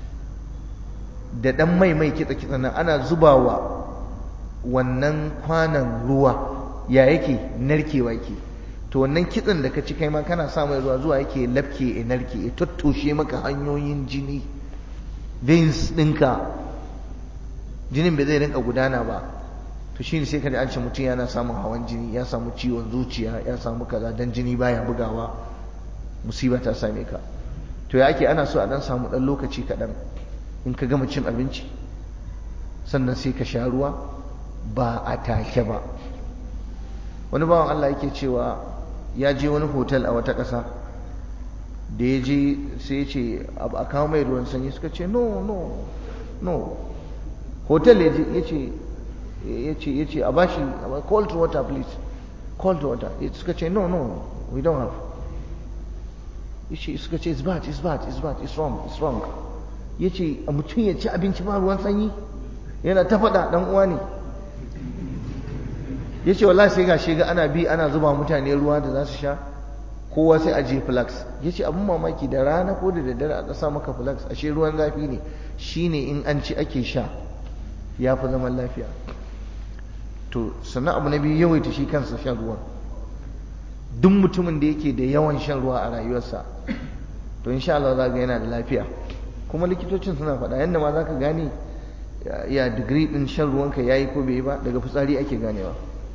da ɗan mai mai kitse kitse nan ana zubawa wannan kwanan ruwa ya yake narkewa yake to wannan kitsen da ka ci kai ma kana sa mai ruwa zuwa yake lafke ya narke ya tattoshe maka hanyoyin jini veins ɗinka jinin bai zai rinka gudana ba. To shine sai ka ji an ce mutum yana samun hawan jini ya samu ciwon zuciya ya samu kaza dan jini baya bugawa musiba ta same ka. To ya ake ana so a dan samu dan lokaci kaɗan in ka gama cin abinci sannan sai ka sha ruwa ba a take ba. Wani bawan Allah yake cewa ya je wani hotel a wata ƙasa da ya je sai ya ce a kawo mai ruwan sanyi, suka ce no no no. Hotel ya je ya ce ya ce ya ce a bashi cold water please, cold water. Suka ce no no we don't have. Yace suka ce it's bad it's bad it's bad it's wrong it's wrong. Yace a mutum ya ci abinci ba ruwan sanyi, yana ta faɗa dan uwa ne. Yace wallahi sai gashi ga ana bi ana zuba mutane ruwa da za su sha, kowa sai a je flax. Yace abun mamaki da rana ko da daddare a ƙasa maka flax, ashe ruwan zafi ne, shine in an ci ake sha, ya fi zaman lafiya. To sannan abu na biyu yawaita shi kansa shan ruwan. Duk mutumin da yake da yawan shan ruwa a rayuwarsa to insha Allah za ga yana da lafiya. Kuma likitocin suna faɗa yadda ma za ka gane ya digiri ɗin shan ruwanka ya yi ko bai yi ba, daga fitsari ake ganewa.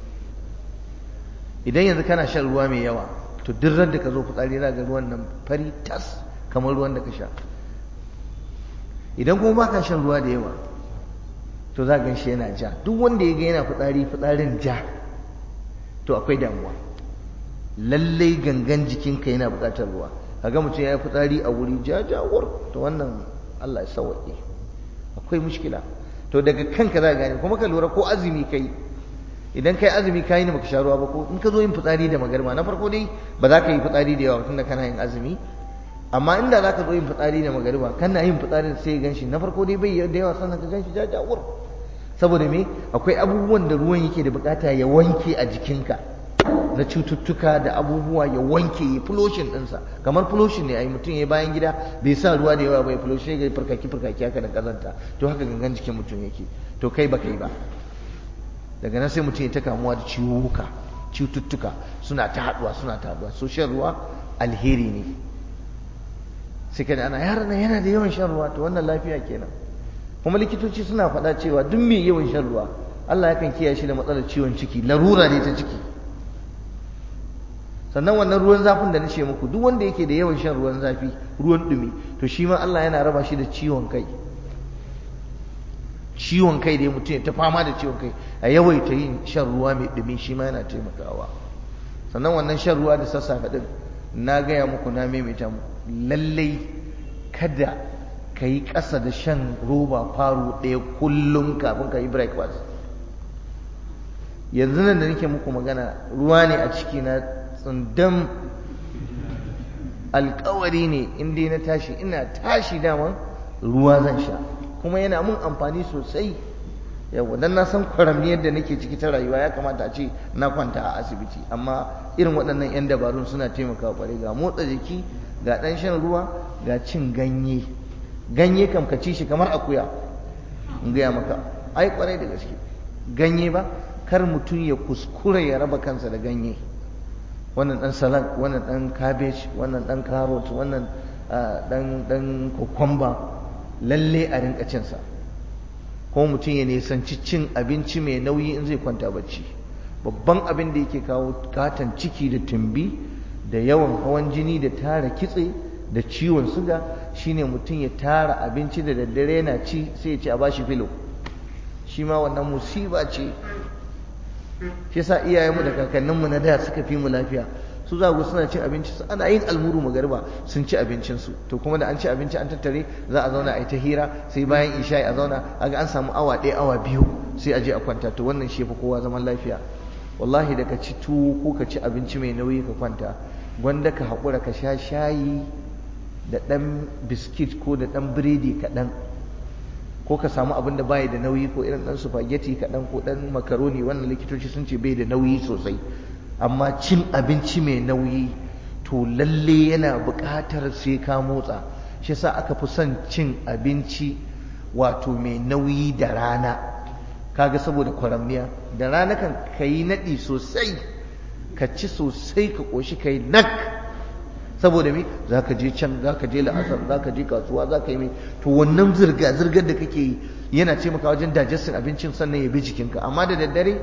Idan yanzu kana shan ruwa mai yawa to duk da ka zo fitsari za ga ruwan nan fari tas kamar ruwan da ka sha. Idan kuma ba ka shan ruwa da yawa to za gan shi yana ja. Duk wanda ya ga yana fitsari fitsarin ja to akwai damuwa. Lallai gangan jikinka yana buƙatar ruwa. Kaga mutum ya yi fitsari a wuri jajawar, to wannan Allah ya sauwaƙe, akwai mushkila. To daga kanka za ka gane. Kuma ka lura ko azumi kai, idan kai azumi kai ne baka sha ruwa ba, ko in ka zo yin fitsari da magarba, na farko dai ba za ka yi fitsari da yawa tunda kana yin azumi. Amma inda za ka zo yin fitsari da magarba, kana yin fitsari sai gan shi na farko dai bai da yawa, sannan ka gan shi jajawar. Saboda me? Akwai abubuwan da ruwan yake da bukata ya wanke a jikinka na cututtuka da abubuwa, ya wanke ya fuloshin ɗinsa. Kamar fuloshin ne, ai mutum ya bayan gida bai sa ruwa da yawa bai fuloshin, ya farkaki farkaki haka da kazanta. To haka gangan jikin mutum yake. To kai ba kai ba, daga nan sai mutum ya ta kamuwa da ciwuka, cututtuka suna ta haɗuwa suna ta haɗuwa. So shan ruwa alheri ne. Sai kada ana yaran nan yana da yawan shan ruwa, to wannan lafiya kenan. Kuma likitoci suna faɗa cewa duk mai yawan shan ruwa Allah yakan kiyaye shi da matsalar ciwon ciki, larura ne ta ciki. Sannan wannan ruwan zafin da nace muku, duk wanda yake da yawan shan ruwan zafi, ruwan dumi, to shi ma Allah yana raba shi da ciwon kai. Ciwon kai da mutum ya ta fama da ciwon kai, a yawaita yin shan ruwa mai dumi shi ma yana taimakawa. Sannan wannan shan ruwa da sassafe din, na gaya muku na maimaita muku, lallai kada ka yi ƙasa da shan roba faru ɗaya kullum kafin ka yi breakfast. Yanzu nan da nake muku magana ruwa ne a ciki na tsundum, alƙawari ne in dai na tashi, ina tashi daman ruwa zan sha, kuma yana mun amfani sosai. Yawa dan na san kwaramniyar da nake ciki ta rayuwa, ya kamata a ce na kwanta a asibiti, amma irin waɗannan 'yan dabarun suna taimakawa ƙwarai. Ga motsa jiki, ga ɗan shan ruwa, ga cin ganye. Ganye kam ka ci shi kamar akuya, in gaya maka, ai ƙwarai da gaske. Ganye ba, kar mutum ya kuskura ya raba kansa da ganye. Wannan ɗan salad, wannan ɗan cabbage, wannan ɗan carrot, wannan ɗan ɗan cucumber, lalle a rinka cinsa. Ko mutum ya nisanci cin abinci mai nauyi in zai kwanta bacci. Babban abin da yake kawo katon ciki da tumbi da yawan hawan jini da tara kitse da ciwon suga shine mutum ya tara abinci da daddare yana ci, sai ya ce a bashi filo. Shi ma wannan musiba ce. Shi yasa iyayenmu da kakanninmu na da suka fi mu lafiya. Su za ku suna cin abinci, ana yin almuru magariba sun ci abincinsu. To kuma da an ci abinci an tattare, za a zauna a yi ta hira, sai bayan isha'i a zauna, aga an samu awa ɗaya awa biyu sai a je a kwanta. To wannan shi fa kowa zaman lafiya. Wallahi da ka ci tuwo ko ka ci abinci mai nauyi ka kwanta, gwanda ka haƙura ka sha shayi da ɗan biskit ko da ɗan biredi kaɗan, ko ka samu abin da bai da nauyi, ko irin ɗan spaghetti kaɗan ko ɗan makaroni. Wannan likitoci sun ce bai da nauyi sosai. Amma cin abinci mai nauyi to lalle yana buƙatar sai ka motsa. Shi yasa aka fi son cin abinci wato mai nauyi da rana. Kaga saboda kwaramniya, da rana kan kai naɗi sosai, ka ci sosai, ka ƙoshi kai nak. Saboda me? Za ka je can, za ka je la'asar, za ka je kasuwa, za ka yi mai. To wannan zirga-zirgar da kake yi yana taimaka wajen digestion abincin, sannan ya bi jikinka. Amma da daddare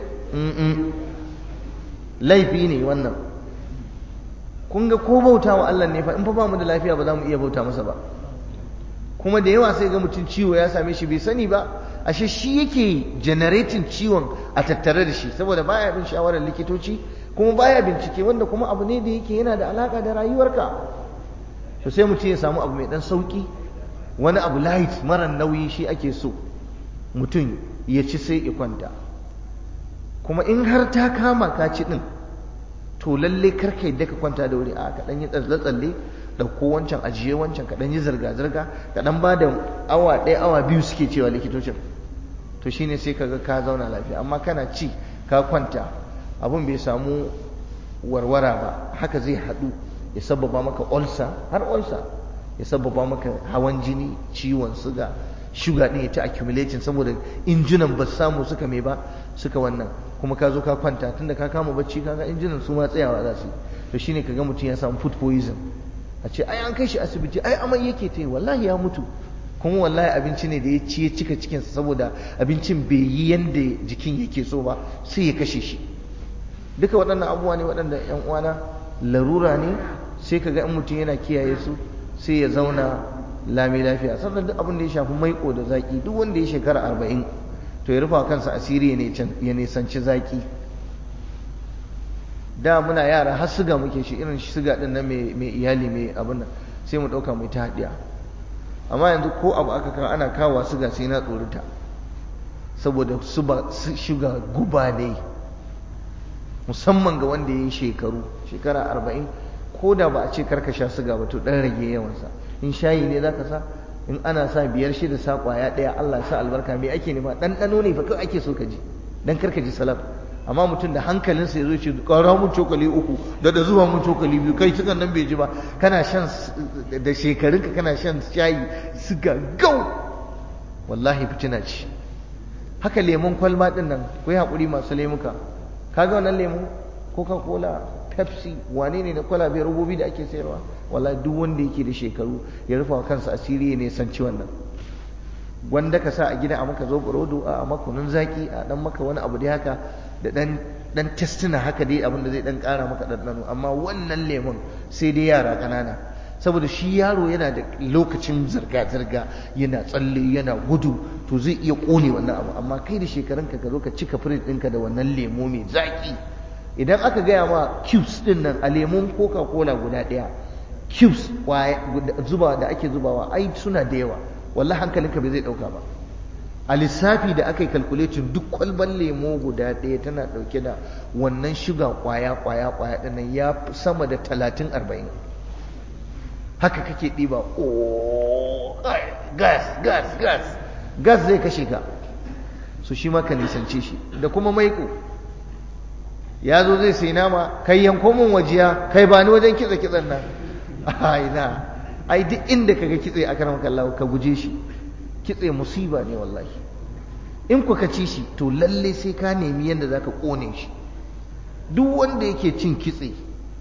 laifi ne wannan. Kun ga ko bauta wa Allah ne fa, in fa ba mu da lafiya ba za mu iya bauta masa ba. Kuma da yawa sai ga mutum ciwo ya same shi bai sani ba, ashe shi yake generating ciwon a tattare da shi, saboda baya bin shawarar likitoci kuma baya bincike, wanda kuma abu ne da yake yana da alaka da rayuwarka. to sai mutum ya samu abu mai dan sauki, wani abu light mara nauyi shi ake so mutum ya ci sai ya kwanta. Kuma in har ta kama ka ci din to lalle karka yadda ka kwanta da wuri, a ka dan yi tsalle-tsalle, dauko wancan ajiye wancan, ka dan yi zirga-zirga, ka dan ba da awa ɗaya awa biyu suke cewa likitocin, to shine sai kaga ka zauna lafiya. Amma kana ci ka kwanta abun bai samu warwara ba, haka zai haɗu ya sababa maka ulcer, har ulcer ya sababa maka hawan jini, ciwon suga, shuga din ya ta accumulating saboda injunan ba samu suka me ba suka wannan, kuma ka zo ka kwanta tunda ka kama bacci kaga injunan su ma tsayawa za su yi, to shine kaga mutum ya samu food poison, a ce ai an kai shi asibiti, ai amai yake ta yi, wallahi ya mutu, kuma wallahi abinci ne da ya ci ya cika cikinsa saboda abincin bai yi yanda jikin yake so ba sai ya kashe shi. Duka waɗannan abubuwa ne waɗanda ƴan uwana larura ne, sai kaga in mutum yana kiyaye su sai ya zauna lami lafiya. Sannan duk abin da ya shafi maiƙo da zaƙi, duk wanda ya shekara arba'in to ya rufa kansa asiri ya nisanci zaƙi. Da muna yara har siga muke shi, irin siga ɗin nan mai iyali mai abin nan sai mu ɗauka mai ta haɗiya, amma yanzu ko abu aka kawo ana kawo siga sai na tsorata saboda shuga guba ne, musamman ga wanda ya yi shekaru shekara arba'in. Ko da ba a ce karka sha siga ba to ɗan rage yawansa. In shayi ne za ka sa, in ana sa biyar shida sa ƙwaya ɗaya, Allah sa albarka. Me ake nema? ɗanɗano ne fa kawai ake so ka ji, dan karka ji salaf. Amma mutum da hankalinsa ya zo ce ƙara mun cokali uku da da zuwa mun cokali biyu, kai sukan nan bai ji ba, kana shan da shekarunka kana shan shayi siga gau, wallahi fitina ce. Haka lemon kwalba ɗin nan, ku yi haƙuri masu lemuka, kaga wannan lemu Coca-Cola, Pepsi, wane ne na kwalabe robobi da ake sayarwa, wallahi duk wanda yake da shekaru ya rufa wa kansa asiri ne san ci wannan. Wanda ka sa a gida a maka zo burodo, a maka kunun zaki, a dan maka wani abu dai haka da dan dan testina haka dai abin da zai dan kara maka ɗanɗano. Amma wannan lemon sai dai yara ƙanana, saboda shi yaro yana da lokacin zirga-zirga, yana tsalle yana gudu, to zai iya ƙone wannan abu. Amma kai da shekarunka ka zo ka cika firij ɗinka da wannan lemo mai zaki. Idan aka gaya ma cubes din nan a lemon Coca-Cola guda ɗaya, cubes zuba da ake zubawa ai suna da yawa, wallahi hankalinka bai zai ɗauka ba. A lissafi da aka yi calculating duk kwalban lemo guda ɗaya tana ɗauke da wannan shuga ƙwaya ƙwaya ƙwaya ɗin nan ya sama da talatin arba'in. Haka kake ɗiba, oh gas gas gas gas zai kashe ka. So shi ma ka nisance shi. Da kuma maiko, ya zo zai sai nama, kai yanko min wajiya, kai ba ni wajen kitse kitsen nan, ai na ai duk inda kaga kitse a karamar kallawa ka guje shi. Kitse musiba ne wallahi. In ku ka ci shi to lalle sai ka nemi yadda zaka kone shi. Duk wanda yake cin kitse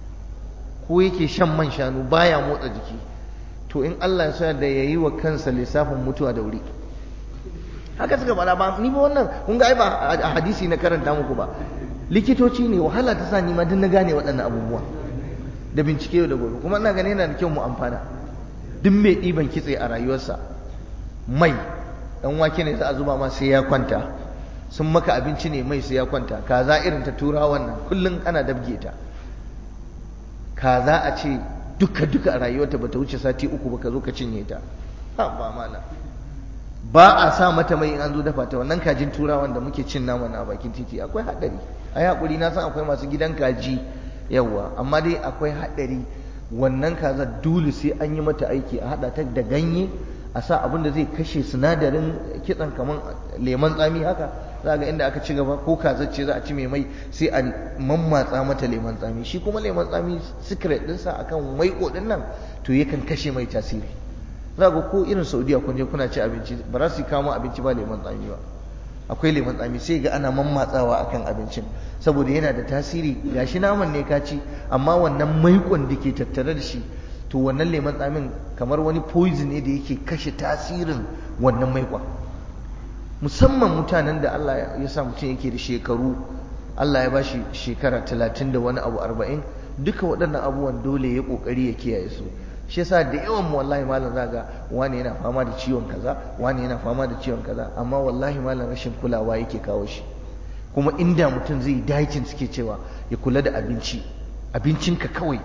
ko yake shan man shanu baya motsa jiki, to in Allah ya sa da yayi wa kansa lissafin mutuwa da wuri. Haka suka faɗa ba ni ba wannan, kun ga ai ba a hadisi na karanta muku ba, likitoci ne, wahala ta sa ni ma duk na gane waɗannan abubuwa da bincike yau da gobe. Kuma ina ganin yana da kyau mu amfana. Duk mai ɗiban kitse a rayuwarsa, mai dan wake ne za a zuba ma sai ya kwanta, sun maka abinci ne mai sai ya kwanta, kaza irin ta turawa wannan kullum ana dabge ta, kaza a ce duka duka a rayuwarta bata wuce sati uku ba ka zo ka cinye ta, ha ba mala. Ba a sa mata mai in an zo dafa ta. Wannan kajin turawan da muke cin naman a bakin titi akwai haɗari. Ai hakuri, na san akwai masu gidan kaji yawa, amma dai akwai haɗari. Wannan kaza dole sai an yi mata aiki, a haɗa ta da ganye, a sa abin da zai kashe sinadarin kitsan kamar lemon tsami haka. Za ga inda aka ci gaba ko kaza ce za a ci mai mai sai a mammatsa mata lemon tsami. Shi kuma lemon tsami secret ɗinsa akan maiƙo ɗin nan to yakan kashe mai tasiri. Za ga ko irin Saudiya kun je kuna ci abinci ba za su kamo abinci ba lemon tsami ba, akwai lemon tsami sai ga ana mammatsawa akan abincin saboda yana da tasiri. Gashi naman ne ka ci, amma wannan maiƙon da ke tattare da shi, to wannan lemon tsamin kamar wani poison ne da yake kashe tasirin wannan maiƙon. Musamman mutanen da Allah ya sa mutum yake da shekaru, Allah ya bashi shekara talatin da wani abu arba'in, duka waɗannan abubuwan dole ya ƙoƙari ya kiyaye su. Shi yasa da yawan mu wallahi malam zaga wani yana fama da ciwon kaza, wani yana fama da ciwon kaza, amma wallahi malam rashin kulawa yake kawo shi. Kuma inda mutum zai dieting suke cewa ya kula da abinci, abincinka kawai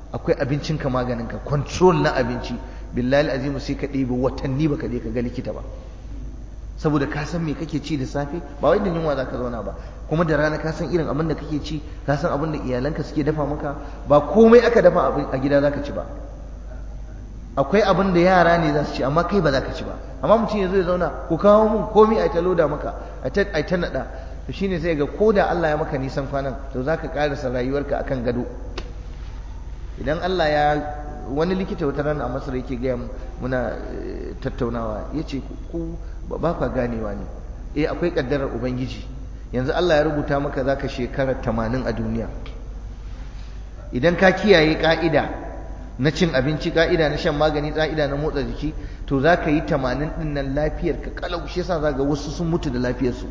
akwai abincinka maganinka, control na abinci, billahi azimu sai ka ɗebe watanni baka je ka ga likita ba, saboda ka san me kake ci da safe, ba wai da yunwa zaka zauna ba, kuma da rana ka san irin abin da kake ci, ka san abin da iyalanka suke dafa maka, ba komai aka dafa a gida zaka ci ba, akwai abin da yara ne za su ci amma kai ba za ka ci ba. Amma mutum ya zo ya zauna ku kawo mun komai a ta loda maka a ta a ta nada, to shine sai ga ko da Allah ya maka nisan kwanan to zaka karasa rayuwarka akan gado. Idan Allah ya, wani likita wata rana a Masar yake gaya muna tattaunawa, yace ku ba ka ganewa ne, eh akwai kaddarar ubangiji. Yanzu Allah ya rubuta maka zaka shekara tamanin a duniya, idan ka kiyaye ka'ida na cin abinci, ka'ida na shan magani, ka'ida na motsa jiki, to za ka yi tamanin ɗin nan lafiyar ka kalau. Shi yasa za ga wasu sun mutu da lafiyarsu.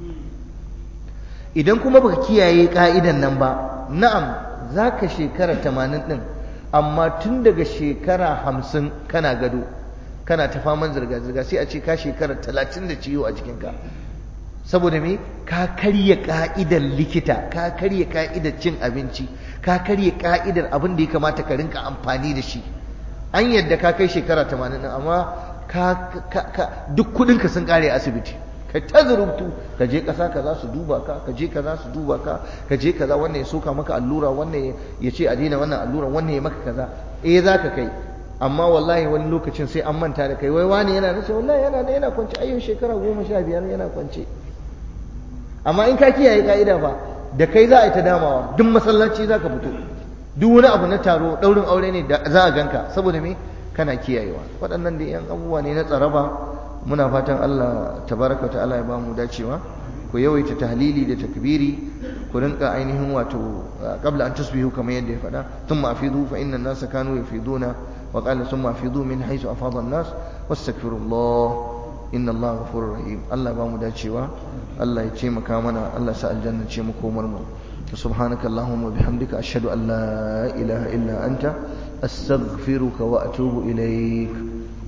Idan kuma baka kiyaye ka'idan nan ba, na'am za ka shekara tamanin ɗin, amma tun daga shekara hamsin kana gado kana ta faman zirga-zirga, sai a ce ka shekara talatin da ciwo a jikinka. Saboda me? Ka karya ka'idar likita, ka karya ka'idar cin abinci, ka karya ka'idar abin da ya kamata ka rinka amfani da shi. An yadda ka kai shekara tamanin amma ka, ka, ka duk kudinka sun kare asibiti, ka ta zurubtu, ka je ƙasa kaza su duba ka, ka je kaza su duba ka, ka je kaza wannan ya soka maka allura, wannan ya ce a daina wannan allura, wannan ya maka kaza. Eh za ka kai, amma wallahi wani lokacin sai an manta da kai. Wai wani yana nace wallahi yana da yana kwance, ayyo shekara goma sha biyar yana kwance. Amma in ka kiyaye ka'ida ba, da kai za a yi ta damawa, duk masallaci za ka fito, duk wani abu na taro, ɗaurin aure ne da za a ganka, saboda me? Kana kiyayewa. Waɗannan da yan abubuwa ne na tsaraba. Muna fatan Allah tabaraka wa ta'ala ya ba mu dacewa. Ku yawaita tahlili da takbiri, ku rinka ainihin wato qabla an tusbihu kamar yadda ya faɗa, thumma afidu fa inna an-nasa kanu yafiduna wa qala thumma afidu min haythu afada an-nas wastaghfirullah inna Allah ghafurur rahim. Allah ba mu dacewa, Allah ya taimaka mana, Allah sa aljanna ce mu komar mu. Subhanaka Allahumma bihamdika ashhadu an la ilaha illa anta astaghfiruka wa atubu ilaik.